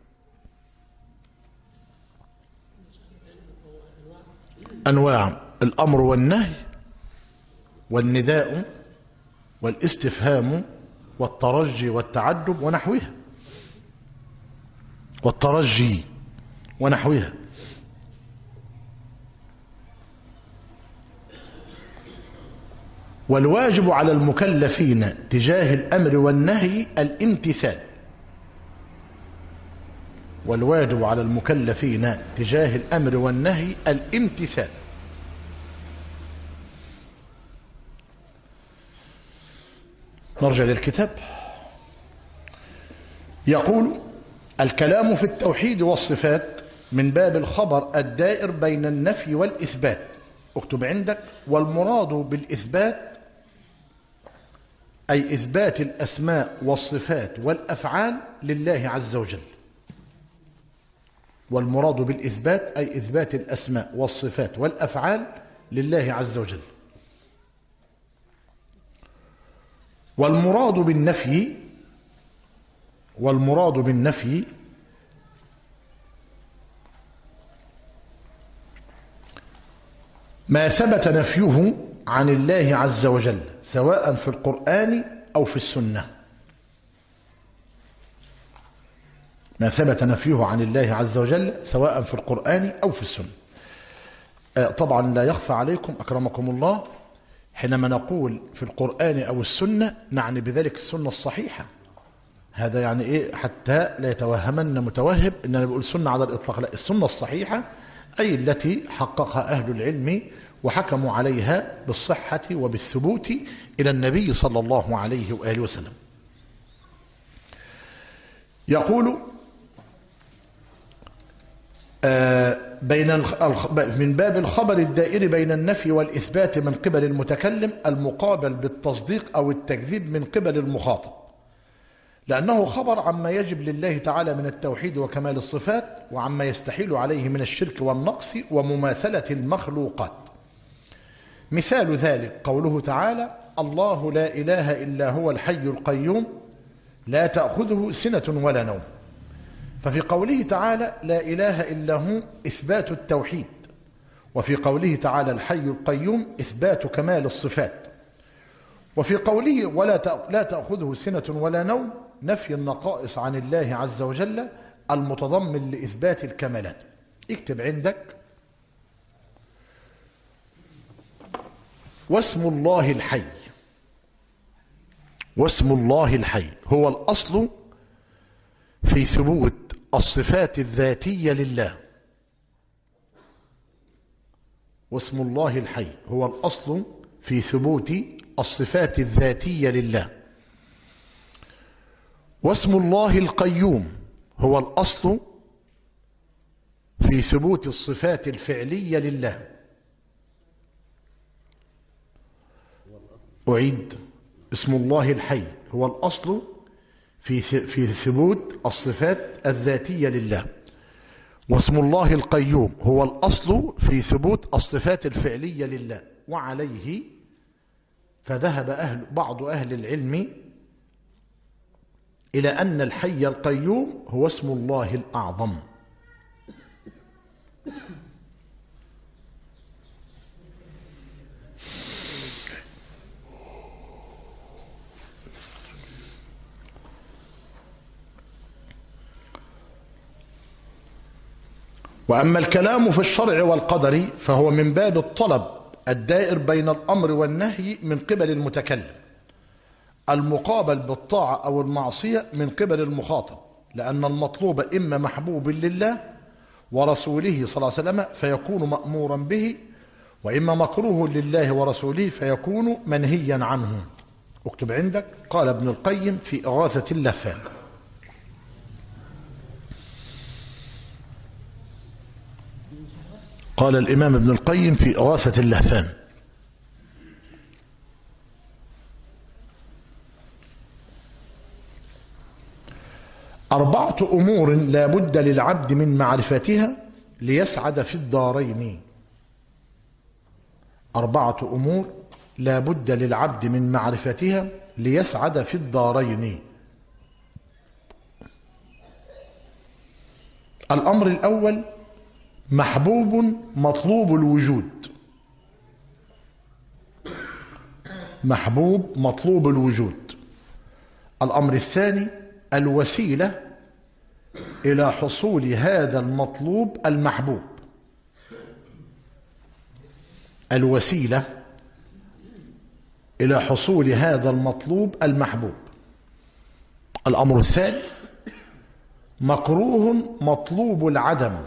أنواع الأمر والنهي والنداء والاستفهام والترجي والتعجب ونحوها والترجي ونحوها. والواجب على المكلفين تجاه الأمر والنهي الامتثال. والواجب على المكلفين تجاه الأمر والنهي الامتثال. نرجع للكتاب. يقول: الكلام في التوحيد والصفات من باب الخبر الدائر بين النفي والإثبات. اكتب عندك: والمراد بالإثبات أي إثبات الأسماء والصفات والأفعال لله عز وجل. والمراد بالإثبات أي إثبات الأسماء والصفات والأفعال لله عز وجل. والمراد بالنفي والمراد بالنفي ما ثبت نفيه عن الله عز وجل سواء في القرآن أو في السنة. ما ثبت نفيه عن الله عز وجل سواء في القرآن أو في السنة. طبعا لا يخفى عليكم أكرمكم الله حينما نقول في القرآن أو السنة نعني بذلك السنة الصحيحة. هذا يعني إيه؟ حتى لا يتوهمن متوهم إننا بقول سنة على الإطلاق، لا، السنة الصحيحة أي التي حققها أهل العلم وحكموا عليها بالصحة وبالثبوت إلى النبي صلى الله عليه وآله وسلم. يقول: بين من باب الخبر الدائر بين النفي والإثبات من قبل المتكلم المقابل بالتصديق أو التكذيب من قبل المخاطب، لأنه خبر عما يجب لله تعالى من التوحيد وكمال الصفات وعما يستحيل عليه من الشرك والنقص ومماثلة المخلوقات. مثال ذلك قوله تعالى: الله لا إله إلا هو الحي القيوم لا تأخذه سنة ولا نوم. ففي قوله تعالى لا إله إلا هو إثبات التوحيد، وفي قوله تعالى الحي القيوم إثبات كمال الصفات، وفي قوله ولا لا تأخذه سنة ولا نوم نفي النقائص عن الله عز وجل المتضمن لإثبات الكمالات. اكتب عندك واسم الله الحي، واسم الله الحي هو الأصل في ثبوت الصفات الذاتية لله. واسم الله الحي هو الأصل في ثبوت الصفات الذاتية لله. واسم الله القيوم هو الأصل في ثبوت الصفات الفعلية لله. أعيد، اسم الله الحي هو الأصل في في ثبوت الصفات الذاتية لله، واسم الله القيوم هو الأصل في ثبوت الصفات الفعلية لله. وعليه فذهب أهل بعض أهل العلم إلى أن الحي القيوم هو اسم الله الأعظم. وأما الكلام في الشرع والقدر فهو من باب الطلب الدائر بين الأمر والنهي من قبل المتكلم، المقابل بالطاعة أو المعصية من قبل المخاطب، لأن المطلوب إما محبوب لله ورسوله صلى الله عليه وسلم فيكون مأمورا به، وإما مكروه لله ورسوله فيكون منهيا عنه. اكتب عندك قال ابن القيم في إغاثة اللهفان: قال الإمام ابن القيم في إغاثة اللهفان: أربعة أمور لا بد للعبد من معرفتها ليسعد في الدارين. أربعة أمور لا بد للعبد من معرفتها ليسعد في الدارين. الأمر الأول محبوب مطلوب الوجود، محبوب مطلوب الوجود. الأمر الثاني الوسيلة إلى حصول هذا المطلوب المحبوب، الوسيلة إلى حصول هذا المطلوب المحبوب. الأمر الثالث مكروه مطلوب العدم،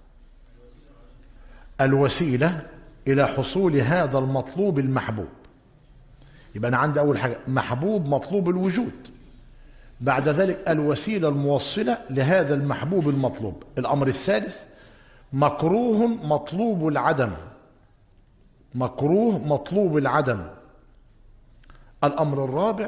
الوسيلة إلى حصول هذا المطلوب المحبوب. يبقى أنا عندي أول حاجة محبوب مطلوب الوجود، بعد ذلك الوسيلة الموصلة لهذا المحبوب المطلوب. الأمر الثالث مكروه مطلوب العدم، مكروه مطلوب العدم. الأمر الرابع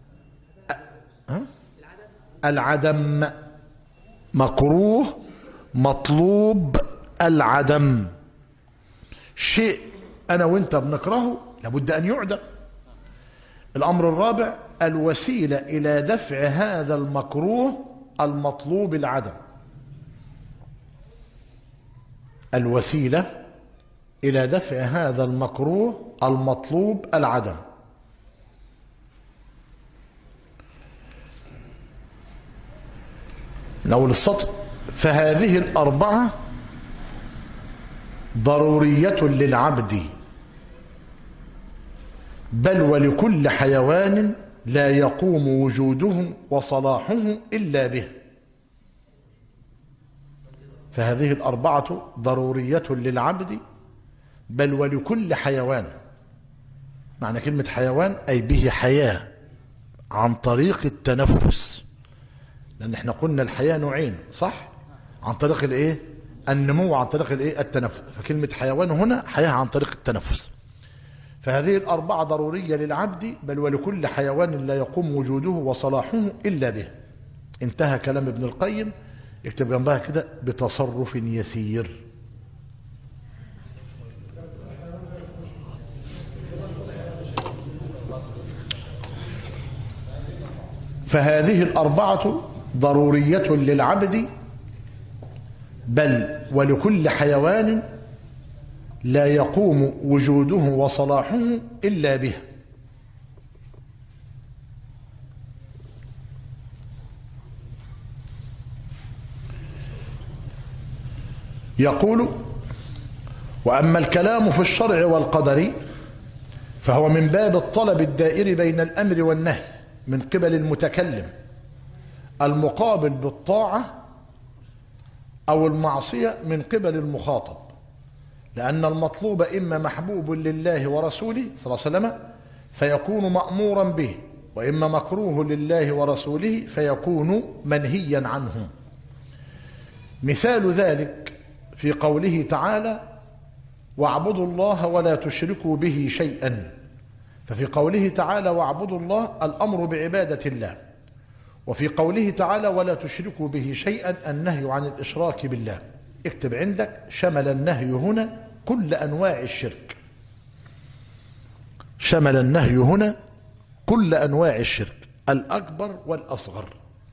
العدم، مكروه مطلوب العدم. شيء أنا وإنت بنكرهه لابد أن يعدم. الأمر الرابع الوسيلة إلى دفع هذا المكروه المطلوب العدم، الوسيلة إلى دفع هذا المكروه المطلوب العدم. من أول السطر: فهذه الأربعة ضرورية للعبد، بل ولكل حيوان لا يقوم وجوده وصلاحه إلا به. فهذه الأربعة ضرورية للعبد بل ولكل حيوان. معنى كلمة حيوان أي به حياة عن طريق التنفس، لأن احنا قلنا الحياة نوعين صح؟ عن طريق الايه؟ النمو، عن طريق الايه؟ التنفس. فكلمة حيوان هنا حياة عن طريق التنفس. فهذه الأربعة ضرورية للعبد بل ولكل حيوان لا يقوم وجوده وصلاحه إلا به. انتهى كلام ابن القيم. اكتب جنبها كده بتصرف يسير. فهذه الأربعة ضرورية للعبد بل ولكل حيوان لا يقوم وجوده وصلاحه إلا به. يقول: وأما الكلام في الشرع والقدر فهو من باب الطلب الدائر بين الأمر والنهي من قبل المتكلم، المقابل بالطاعة أو المعصية من قبل المخاطب، لأن المطلوب إما محبوب لله ورسوله صلى الله عليه وسلم فيكون مأمورا به، وإما مكروه لله ورسوله فيكون منهيا عنه. مثال ذلك في قوله تعالى: واعبدوا الله ولا تشركوا به شيئا. ففي قوله تعالى واعبدوا الله الأمر بعبادة الله، وفي قوله تعالى ولا تشركوا به شيئا النهي عن الإشراك بالله. اكتب عندك: شمل النهي هنا كل أنواع الشرك. شمل النهي هنا كل أنواع الشرك الأكبر والأصغر.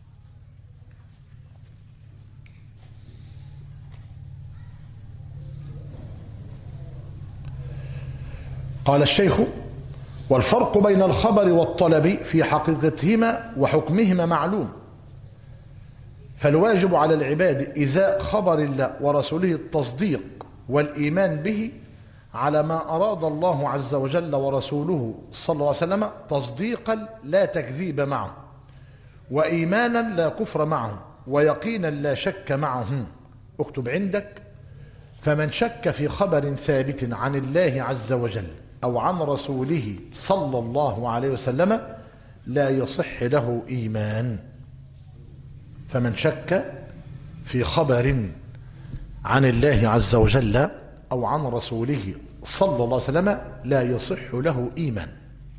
قال الشيخ: والفرق بين الخبر والطلب في حقيقتهما وحكمهما معلوم، فالواجب على العباد إزاء خبر الله ورسوله التصديق والإيمان به على ما أراد الله عز وجل ورسوله صلى الله عليه وسلم، تصديقا لا تكذيب معه، وإيمانا لا كفر معه، ويقينا لا شك معه. اكتب عندك: فمن شك في خبر ثابت عن الله عز وجل أو عن رسوله صلى الله عليه وسلم لا يصح له إيمان. فمن شك في خبر عن الله عز وجل أو عن رسوله صلى الله عليه وسلم لا يصح له إيمان.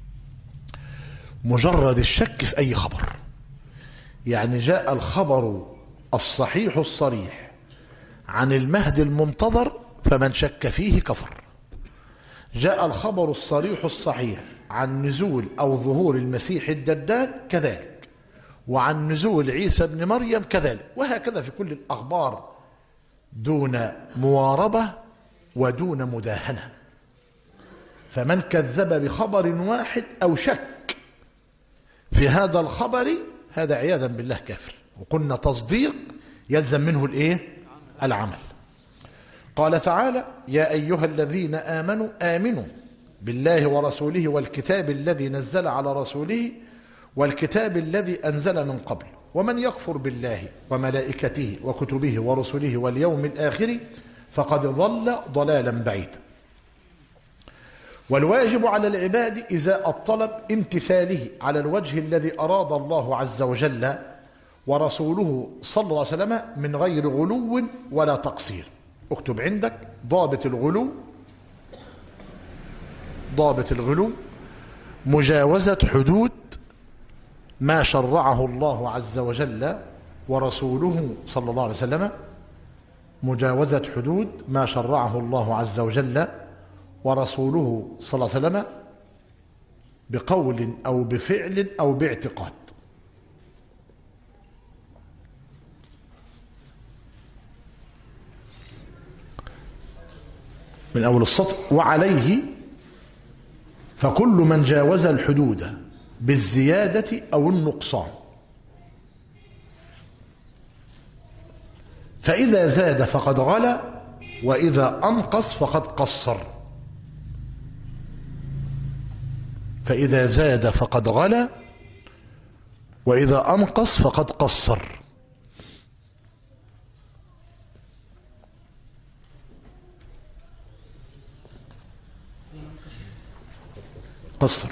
مجرد الشك في أي خبر، يعني جاء الخبر الصحيح الصريح عن المهدي المنتظر فمن شك فيه كفر. جاء الخبر الصريح الصحيح عن نزول أو ظهور المسيح الدجال كذلك، وعن نزول عيسى بن مريم كذلك، وهكذا في كل الأخبار دون مواربة ودون مداهنة. فمن كذب بخبر واحد أو شك في هذا الخبر هذا عياذا بالله كافر. وقلنا تصديق يلزم منه الايه؟ العمل. قال تعالى: يا أيها الذين آمنوا آمنوا بالله ورسوله والكتاب الذي نزل على رسوله والكتاب الذي أنزل من قبل، ومن يكفر بالله وملائكته وكتبه ورسله واليوم الآخر فقد ضل ضلالا بعيدا. والواجب على العباد إزاء الطلب امتثاله على الوجه الذي أراد الله عز وجل ورسوله صلى الله عليه وسلم من غير غلو ولا تقصير. اكتب عندك: ضابط الغلو ضابط الغلو مجاوزة حدود ما شرعه الله عز وجل ورسوله صلى الله عليه وسلم، مجاوزة حدود ما شرعه الله عز وجل ورسوله صلى الله عليه وسلم بقول أو بفعل أو باعتقاد. من أول السطر: وعليه فكل من جاوز الحدود بالزيادة أو النقصان، فإذا زاد فقد غلا، وإذا أنقص فقد قصر. فإذا زاد فقد غلا، وإذا أنقص فقد قصر. قصر.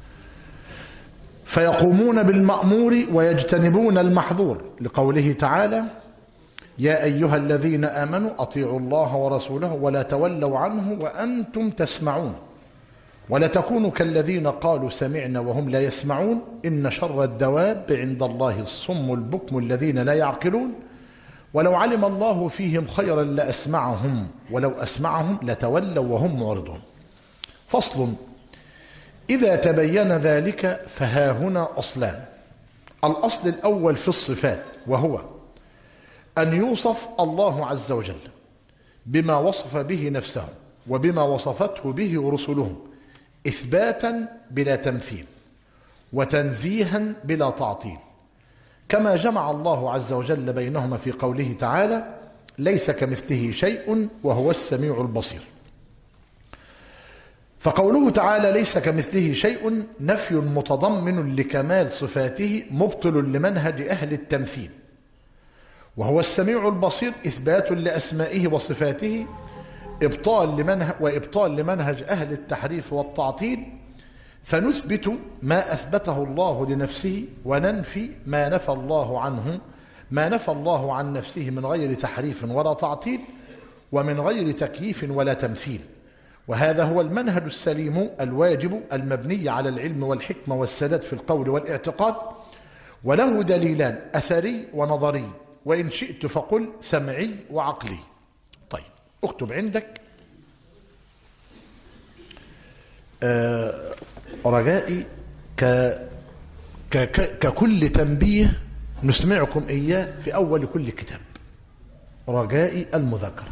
فيقومون بالمأمور ويجتنبون المحظور، لقوله تعالى: يا أيها الذين آمنوا أطيعوا الله ورسوله ولا تولوا عنه وأنتم تسمعون ولا تكونوا كالذين قالوا سمعنا وهم لا يسمعون إن شر الدواب عند الله الصم البكم الذين لا يعقلون ولو علم الله فيهم خيرا لأسمعهم ولو أسمعهم لتولوا وهم معرضون. فصل: إذا تبين ذلك فها هنا أصلان. الأصل الأول في الصفات، وهو أن يوصف الله عز وجل بما وصف به نفسه وبما وصفته به رسله إثباتا بلا تمثيل وتنزيها بلا تعطيل، كما جمع الله عز وجل بينهما في قوله تعالى: ليس كمثله شيء وهو السميع البصير. فقوله تعالى ليس كمثله شيء نفي متضمن لكمال صفاته مبطل لمنهج أهل التمثيل، وهو السميع البصير إثبات لأسمائه وصفاته إبطال لمنهج وإبطال لمنهج أهل التحريف والتعطيل، فنثبت ما أثبته الله لنفسه وننفي ما نفى الله عنه ما نفى الله عن نفسه من غير تحريف ولا تعطيل ومن غير تكييف ولا تمثيل. وهذا هو المنهج السليم الواجب المبني على العلم والحكمة والسداد في القول والاعتقاد، وله دليلان أثري ونظري، وإن شئت فقل سمعي وعقلي. طيب اكتب عندك آه رجائي ك... ك... ككل تنبيه نسمعكم إياه في أول كل كتاب، رجائي المذاكرة،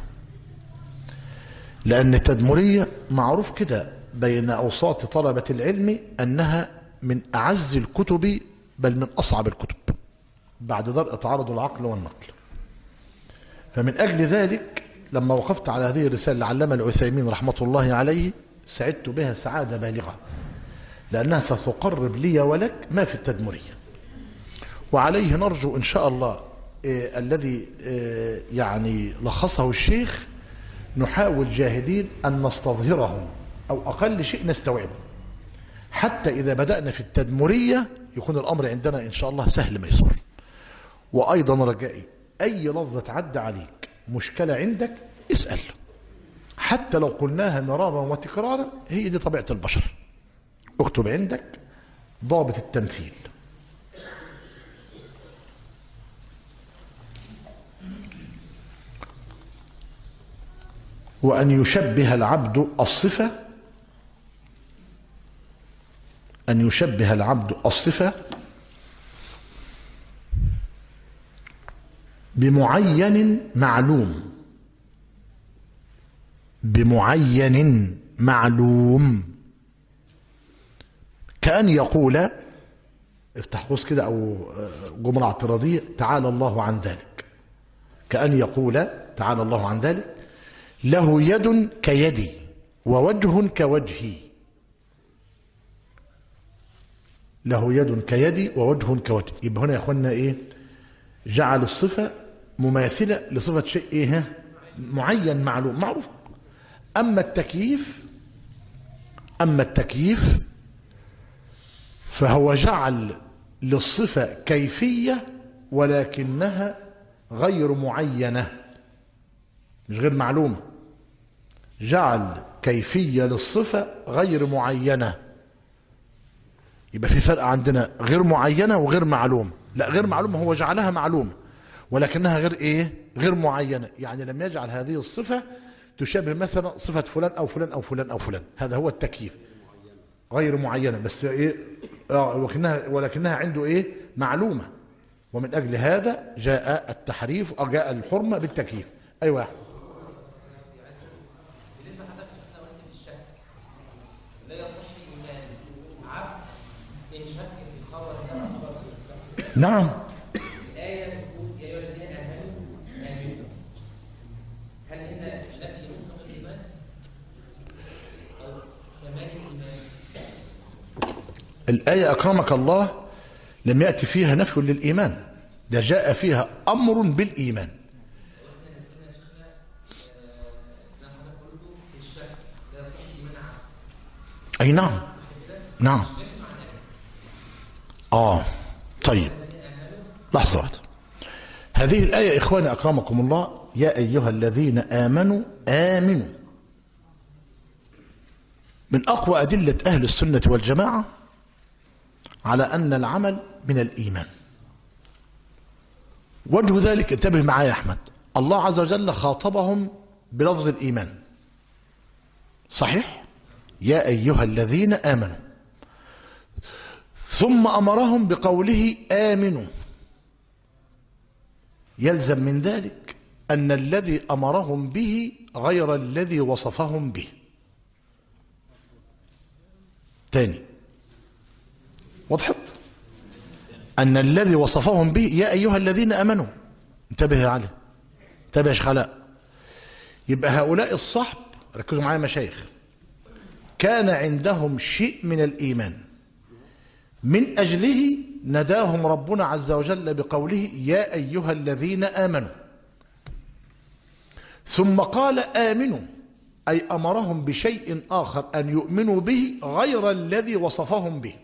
لأن التدمرية معروف كده بين أوساط طلبة العلم أنها من أعز الكتب بل من أصعب الكتب بعد درء تعارض العقل والنقل. فمن أجل ذلك لما وقفت على هذه الرسالة لعلامة العثيمين رحمة الله عليه سعدت بها سعادة بالغة، لأنها ستقرب لي ولك ما في التدمرية، وعليه نرجو إن شاء الله إيه الذي إيه يعني لخصه الشيخ نحاول جاهدين أن نستظهره أو أقل شيء نستوعبه، حتى إذا بدأنا في التدمرية يكون الأمر عندنا إن شاء الله سهل ميسور. وأيضا رجائي أي لفظة تعدى عليك مشكلة عندك اسأل، حتى لو قلناها مرارا وتكرارا، هي دي طبيعة البشر. اكتب عندك ضابط التمثيل. وأن يشبه العبد الصفة أن يشبه العبد الصفة بمعين معلوم بمعين معلوم كأن يقول، افتح قوس كده أو جملة اعتراضية: تعالى الله عن ذلك. كأن يقول تعالى الله عن ذلك: له يد كيدي ووجه كوجهي. له يد كيدي ووجه كوجهي. يبقى هنا يا اخوانا ايه؟ جعل الصفة مماثلة لصفة شيء ايه معين معلوم معروف. اما التكييف اما التكييف فهو جعل للصفة كيفية ولكنها غير معينة، مش غير معلومة، جعل كيفية للصفة غير معينة. يبقى في فرق عندنا غير معينة وغير معلومة. لا، غير معلومة هو جعلها معلومة ولكنها غير ايه؟ غير معينة. يعني لم يجعل هذه الصفة تشابه مثلا صفة فلان أو فلان أو فلان أو فلان. هذا هو التكييف، غير معينة بس ايه آه ولكنها ولكنها عنده ايه؟ معلومة. ومن أجل هذا جاء التحريف أو جاء الحرمة بالتكييف. أيوة يا نعم. الآية تقول يا أيها الذين آمنوا آمنوا. هل هنا نفي مطلق الإيمان أو كمال الإيمان؟ الآية أكرمك الله لم يأتي فيها نفي للإيمان، ده جاء فيها أمر بالإيمان. أي نعم نعم. آه طيب لحظة واحدة. هذه الآية إخواني أكرمكم الله: يا أيها الذين آمنوا آمنوا، من أقوى أدلة أهل السنة والجماعة على أن العمل من الإيمان. وجه ذلك، انتبه معايا يا أحمد، الله عز وجل خاطبهم بلفظ الإيمان صحيح؟ يا أيها الذين آمنوا، ثم أمرهم بقوله آمنوا. يلزم من ذلك أن الذي أمرهم به غير الذي وصفهم به. تاني، وضحت؟ أن الذي وصفهم به يا أيها الذين آمنوا، انتبه يا علي، انتبه يا شيخ علاء. يبقى هؤلاء الصحب، ركزوا معايا مشايخ، كان عندهم شيء من الإيمان، من أجله نداهم ربنا عز وجل بقوله يا أيها الذين آمنوا، ثم قال آمنوا، أي أمرهم بشيء آخر أن يؤمنوا به غير الذي وصفهم به.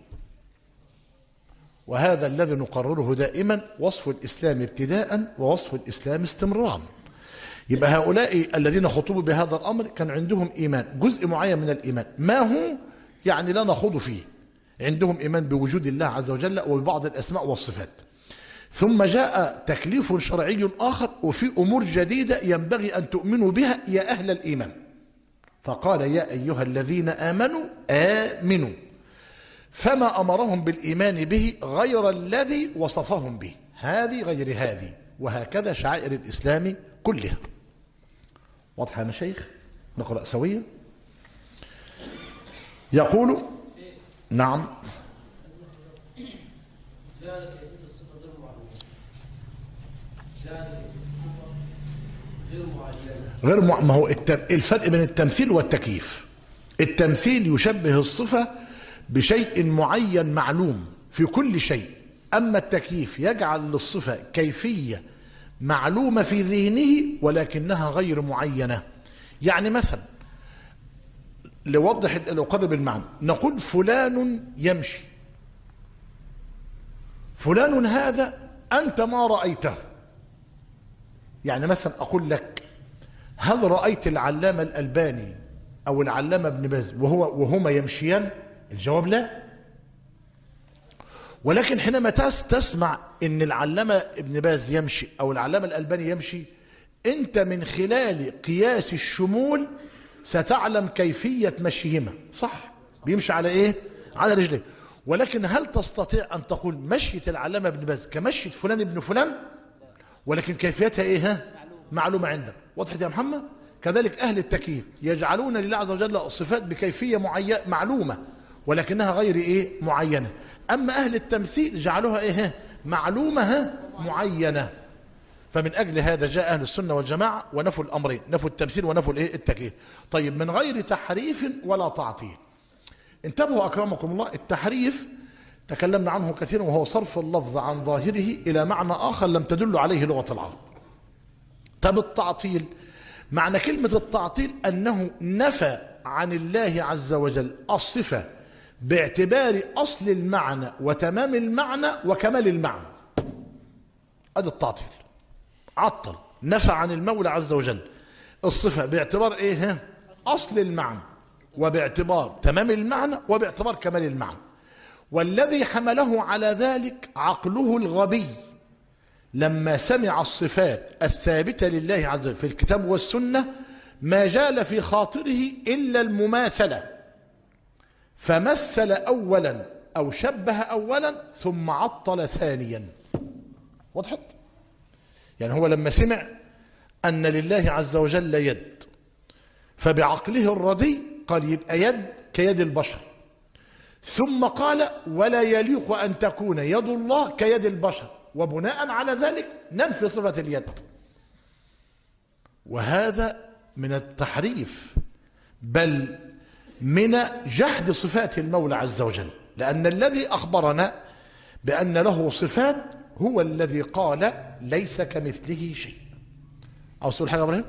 وهذا الذي نقرره دائما، وصف الإسلام ابتداء ووصف الإسلام استمرارا. يبقى هؤلاء الذين خطبوا بهذا الأمر كان عندهم إيمان، جزء معين من الإيمان، ما هو يعني لا نخوض فيه، عندهم إيمان بوجود الله عز وجل وببعض الأسماء والصفات. ثم جاء تكليف شرعي آخر وفي أمور جديدة ينبغي أن تؤمنوا بها يا أهل الإيمان، فقال يا أيها الذين آمنوا آمنوا، فما أمرهم بالإيمان به غير الذي وصفهم به، هذه غير هذه، وهكذا شعائر الإسلام كلها. واضح يا مشايخ؟ نقرأ سويا. يقول نعم غير مع... ما هو التم... الفرق بين التمثيل والتكييف. التمثيل يشبه الصفة بشيء معين معلوم في كل شيء، أما التكييف يجعل للصفة كيفية معلومة في ذهنه ولكنها غير معينة. يعني مثلا لوضح لأقرب المعنى، نقول فلان يمشي، فلان هذا أنت ما رأيته. يعني مثلا أقول لك هل رأيت العلامة الألباني أو العلامة ابن باز وهو وهما يمشيان؟ الجواب لا. ولكن حينما تسمع ان العلامة ابن باز يمشي او العلامة الألباني يمشي، انت من خلال قياس الشمول ستعلم كيفية مشيهما، صح؟ بيمشي على ايه؟ على رجليه. ولكن هل تستطيع ان تقول مشية العلامة ابن باز كمشية فلان ابن فلان؟ ولكن كيفيتها ايه؟ ها؟ معلومة عندك. وضحت يا محمد؟ كذلك اهل التكييف يجعلون لله عز وجل صفات بكيفية معينة معلومة ولكنها غير ايه؟ معينة. اما اهل التمثيل جعلوها ايه؟ معلومة معينة. فمن اجل هذا جاء اهل السنة والجماعة ونفوا الامرين، نفوا التمثيل ونفوا الايه؟ التكييف. طيب من غير تحريف ولا تعطيل. انتبهوا اكرمكم الله، التحريف تكلمنا عنه كثيرا، وهو صرف اللفظ عن ظاهره الى معنى اخر لم تدل عليه لغة العرب. طب التعطيل، معنى كلمة التعطيل أنه نفى عن الله عز وجل الصفة باعتبار أصل المعنى وتمام المعنى وكمال المعنى. هذا التعطيل، عطل، نفى عن المولى عز وجل الصفة باعتبار إيه؟ أصل المعنى وباعتبار تمام المعنى وباعتبار كمال المعنى. والذي حمله على ذلك عقله الغبي لما سمع الصفات الثابتة لله عز وجل في الكتاب والسنة ما جال في خاطره إلا المماثلة، فمثل أولا أو شبه أولا ثم عطل ثانيا. وضحت؟ يعني هو لما سمع أن لله عز وجل يد، فبعقله الردي قال يبقى يد كيد البشر، ثم قال ولا يليق أن تكون يد الله كيد البشر، وبناء على ذلك ننفي صفة اليد. وهذا من التحريف، بل من جحد صفات المولى عز وجل، لأن الذي أخبرنا بأن له صفات هو الذي قال ليس كمثله شيء. أوصل حاجة إبراهيم؟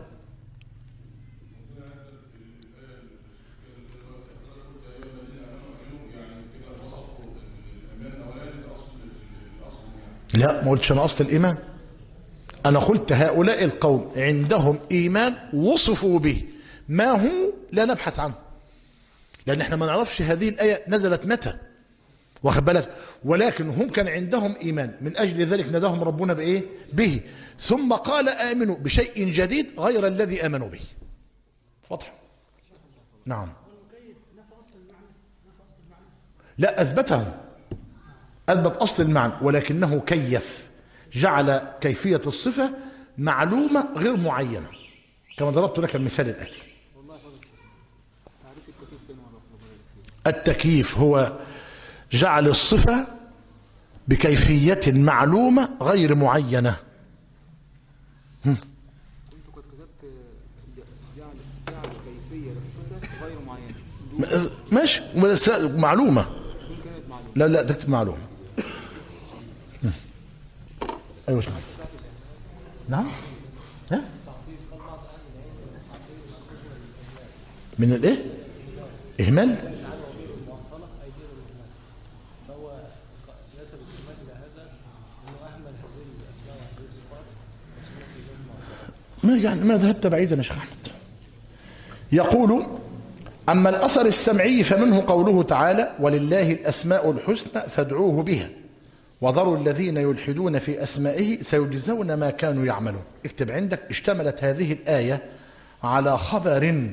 لا، ما قلتش أنا أصل الإيمان، أنا قلت هؤلاء القوم عندهم إيمان وصفوا به، ما هو لا نبحث عنه، لأن احنا ما نعرفش هذه الآية نزلت متى، واخد بالك؟ ولكن هم كان عندهم إيمان، من أجل ذلك نداهم ربنا بإيه؟ به، ثم قال آمنوا بشيء جديد غير الذي آمنوا به. واضح؟ نعم. لا، أثبتهم، أثبت أصل المعنى ولكنه كيف جعل كيفية الصفة معلومة غير معينة، كما ضربت لك المثال الآتي. التكييف هو جعل الصفة بكيفية معلومة غير معينة. هم. انتوا قد كتبت جعل جعل كيفية للصفة غير معينة. ماشي، معلومة. كانت معلومة. لا لا تكتب معلومة. ايوه شكرا. نعم. ها؟ من الايه؟ اهمال. ما يعني ما ذهبت بعيدا يا شيخ احمد. يقول: اما الاثر السمعي فمنه قوله تعالى: ولله الاسماء الحسنى فادعوه بها وذروا الذين يلحدون في اسمائه سيجزون ما كانوا يعملون. اكتب عندك: اشتملت هذه الايه على خبر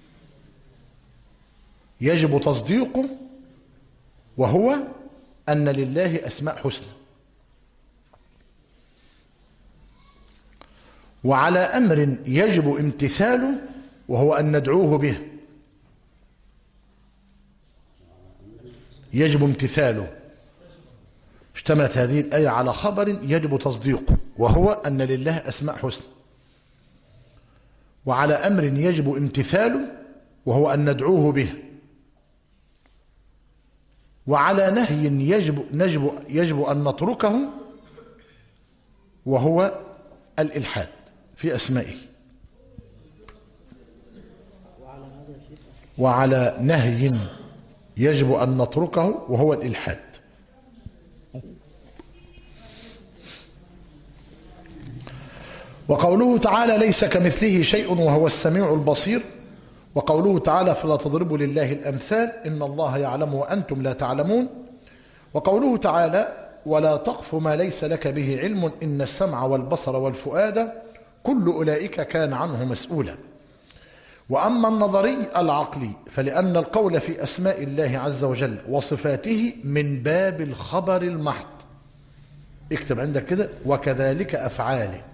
يجب تصديقه، وهو ان لله اسماء حسنى، وعلى أمر يجب امتثاله، وهو أن ندعوه به. يجب امتثاله. اشتملت هذه الآية على خبر يجب تصديقه، وهو أن لله أسماء حسنى، وعلى أمر يجب امتثاله، وهو أن ندعوه به، وعلى نهي يجب, يجب, يجب أن نتركه، وهو الإلحاد في أسمائه. وعلى نهي يجب أن نتركه، وهو الإلحاد. وقوله تعالى: ليس كمثله شيء وهو السميع البصير. وقوله تعالى: فلا تضربوا لله الأمثال إن الله يعلم وأنتم لا تعلمون. وقوله تعالى: ولا تقف ما ليس لك به علم إن السمع والبصر والفؤاد كل أولئك كان عنه مسؤولا. وأما النظري العقلي فلأن القول في أسماء الله عز وجل وصفاته من باب الخبر المحض. اكتب عندك كده: وكذلك أفعاله.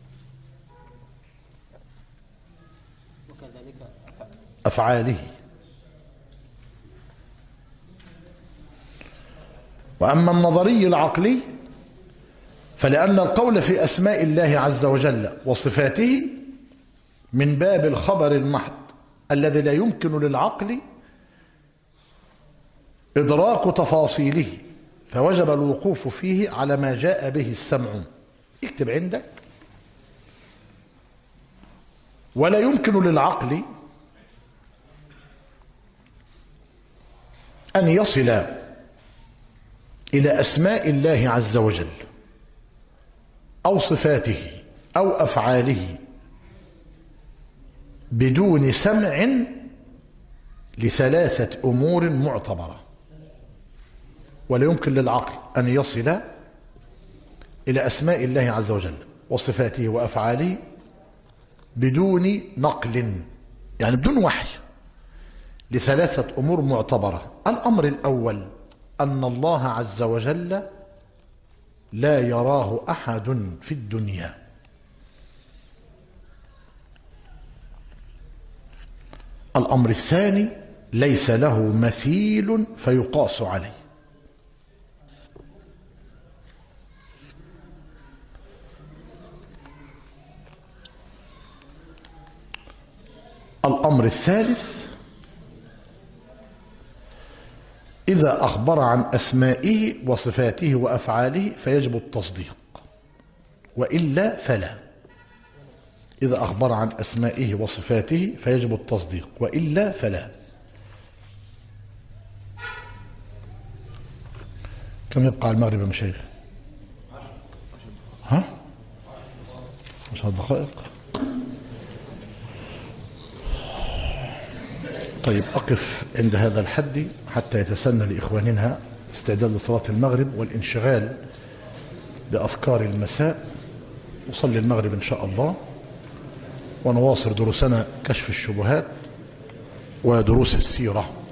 وكذلك أفعاله. وأما النظري العقلي فلأن القول في أسماء الله عز وجل وصفاته من باب الخبر المحض الذي لا يمكن للعقل إدراك تفاصيله، فوجب الوقوف فيه على ما جاء به السمع. اكتب عندك: ولا يمكن للعقل أن يصل إلى أسماء الله عز وجل أو صفاته أو أفعاله بدون سمع لثلاثة أمور معتبرة. ولا يمكن للعقل أن يصل إلى أسماء الله عز وجل وصفاته وأفعاله بدون نقل، يعني بدون وحي، لثلاثة أمور معتبرة. الأمر الأول أن الله عز وجل لا يراه أحد في الدنيا. الأمر الثاني ليس له مثيل فيقاس عليه. الأمر الثالث إذا أخبر عن أسمائه وصفاته وأفعاله فيجب التصديق، وإلا فلا. إذا أخبر عن أسمائه وصفاته فيجب التصديق، وإلا فلا. كم يبقى على المغرب يا مشايخ؟ ها؟ عشر دقائق. طيب أقف عند هذا الحد حتى يتسنى لإخواننا استعداد لصلاة المغرب والانشغال بأذكار المساء. نصلي المغرب إن شاء الله ونواصل دروسنا كشف الشبهات ودروس السيرة.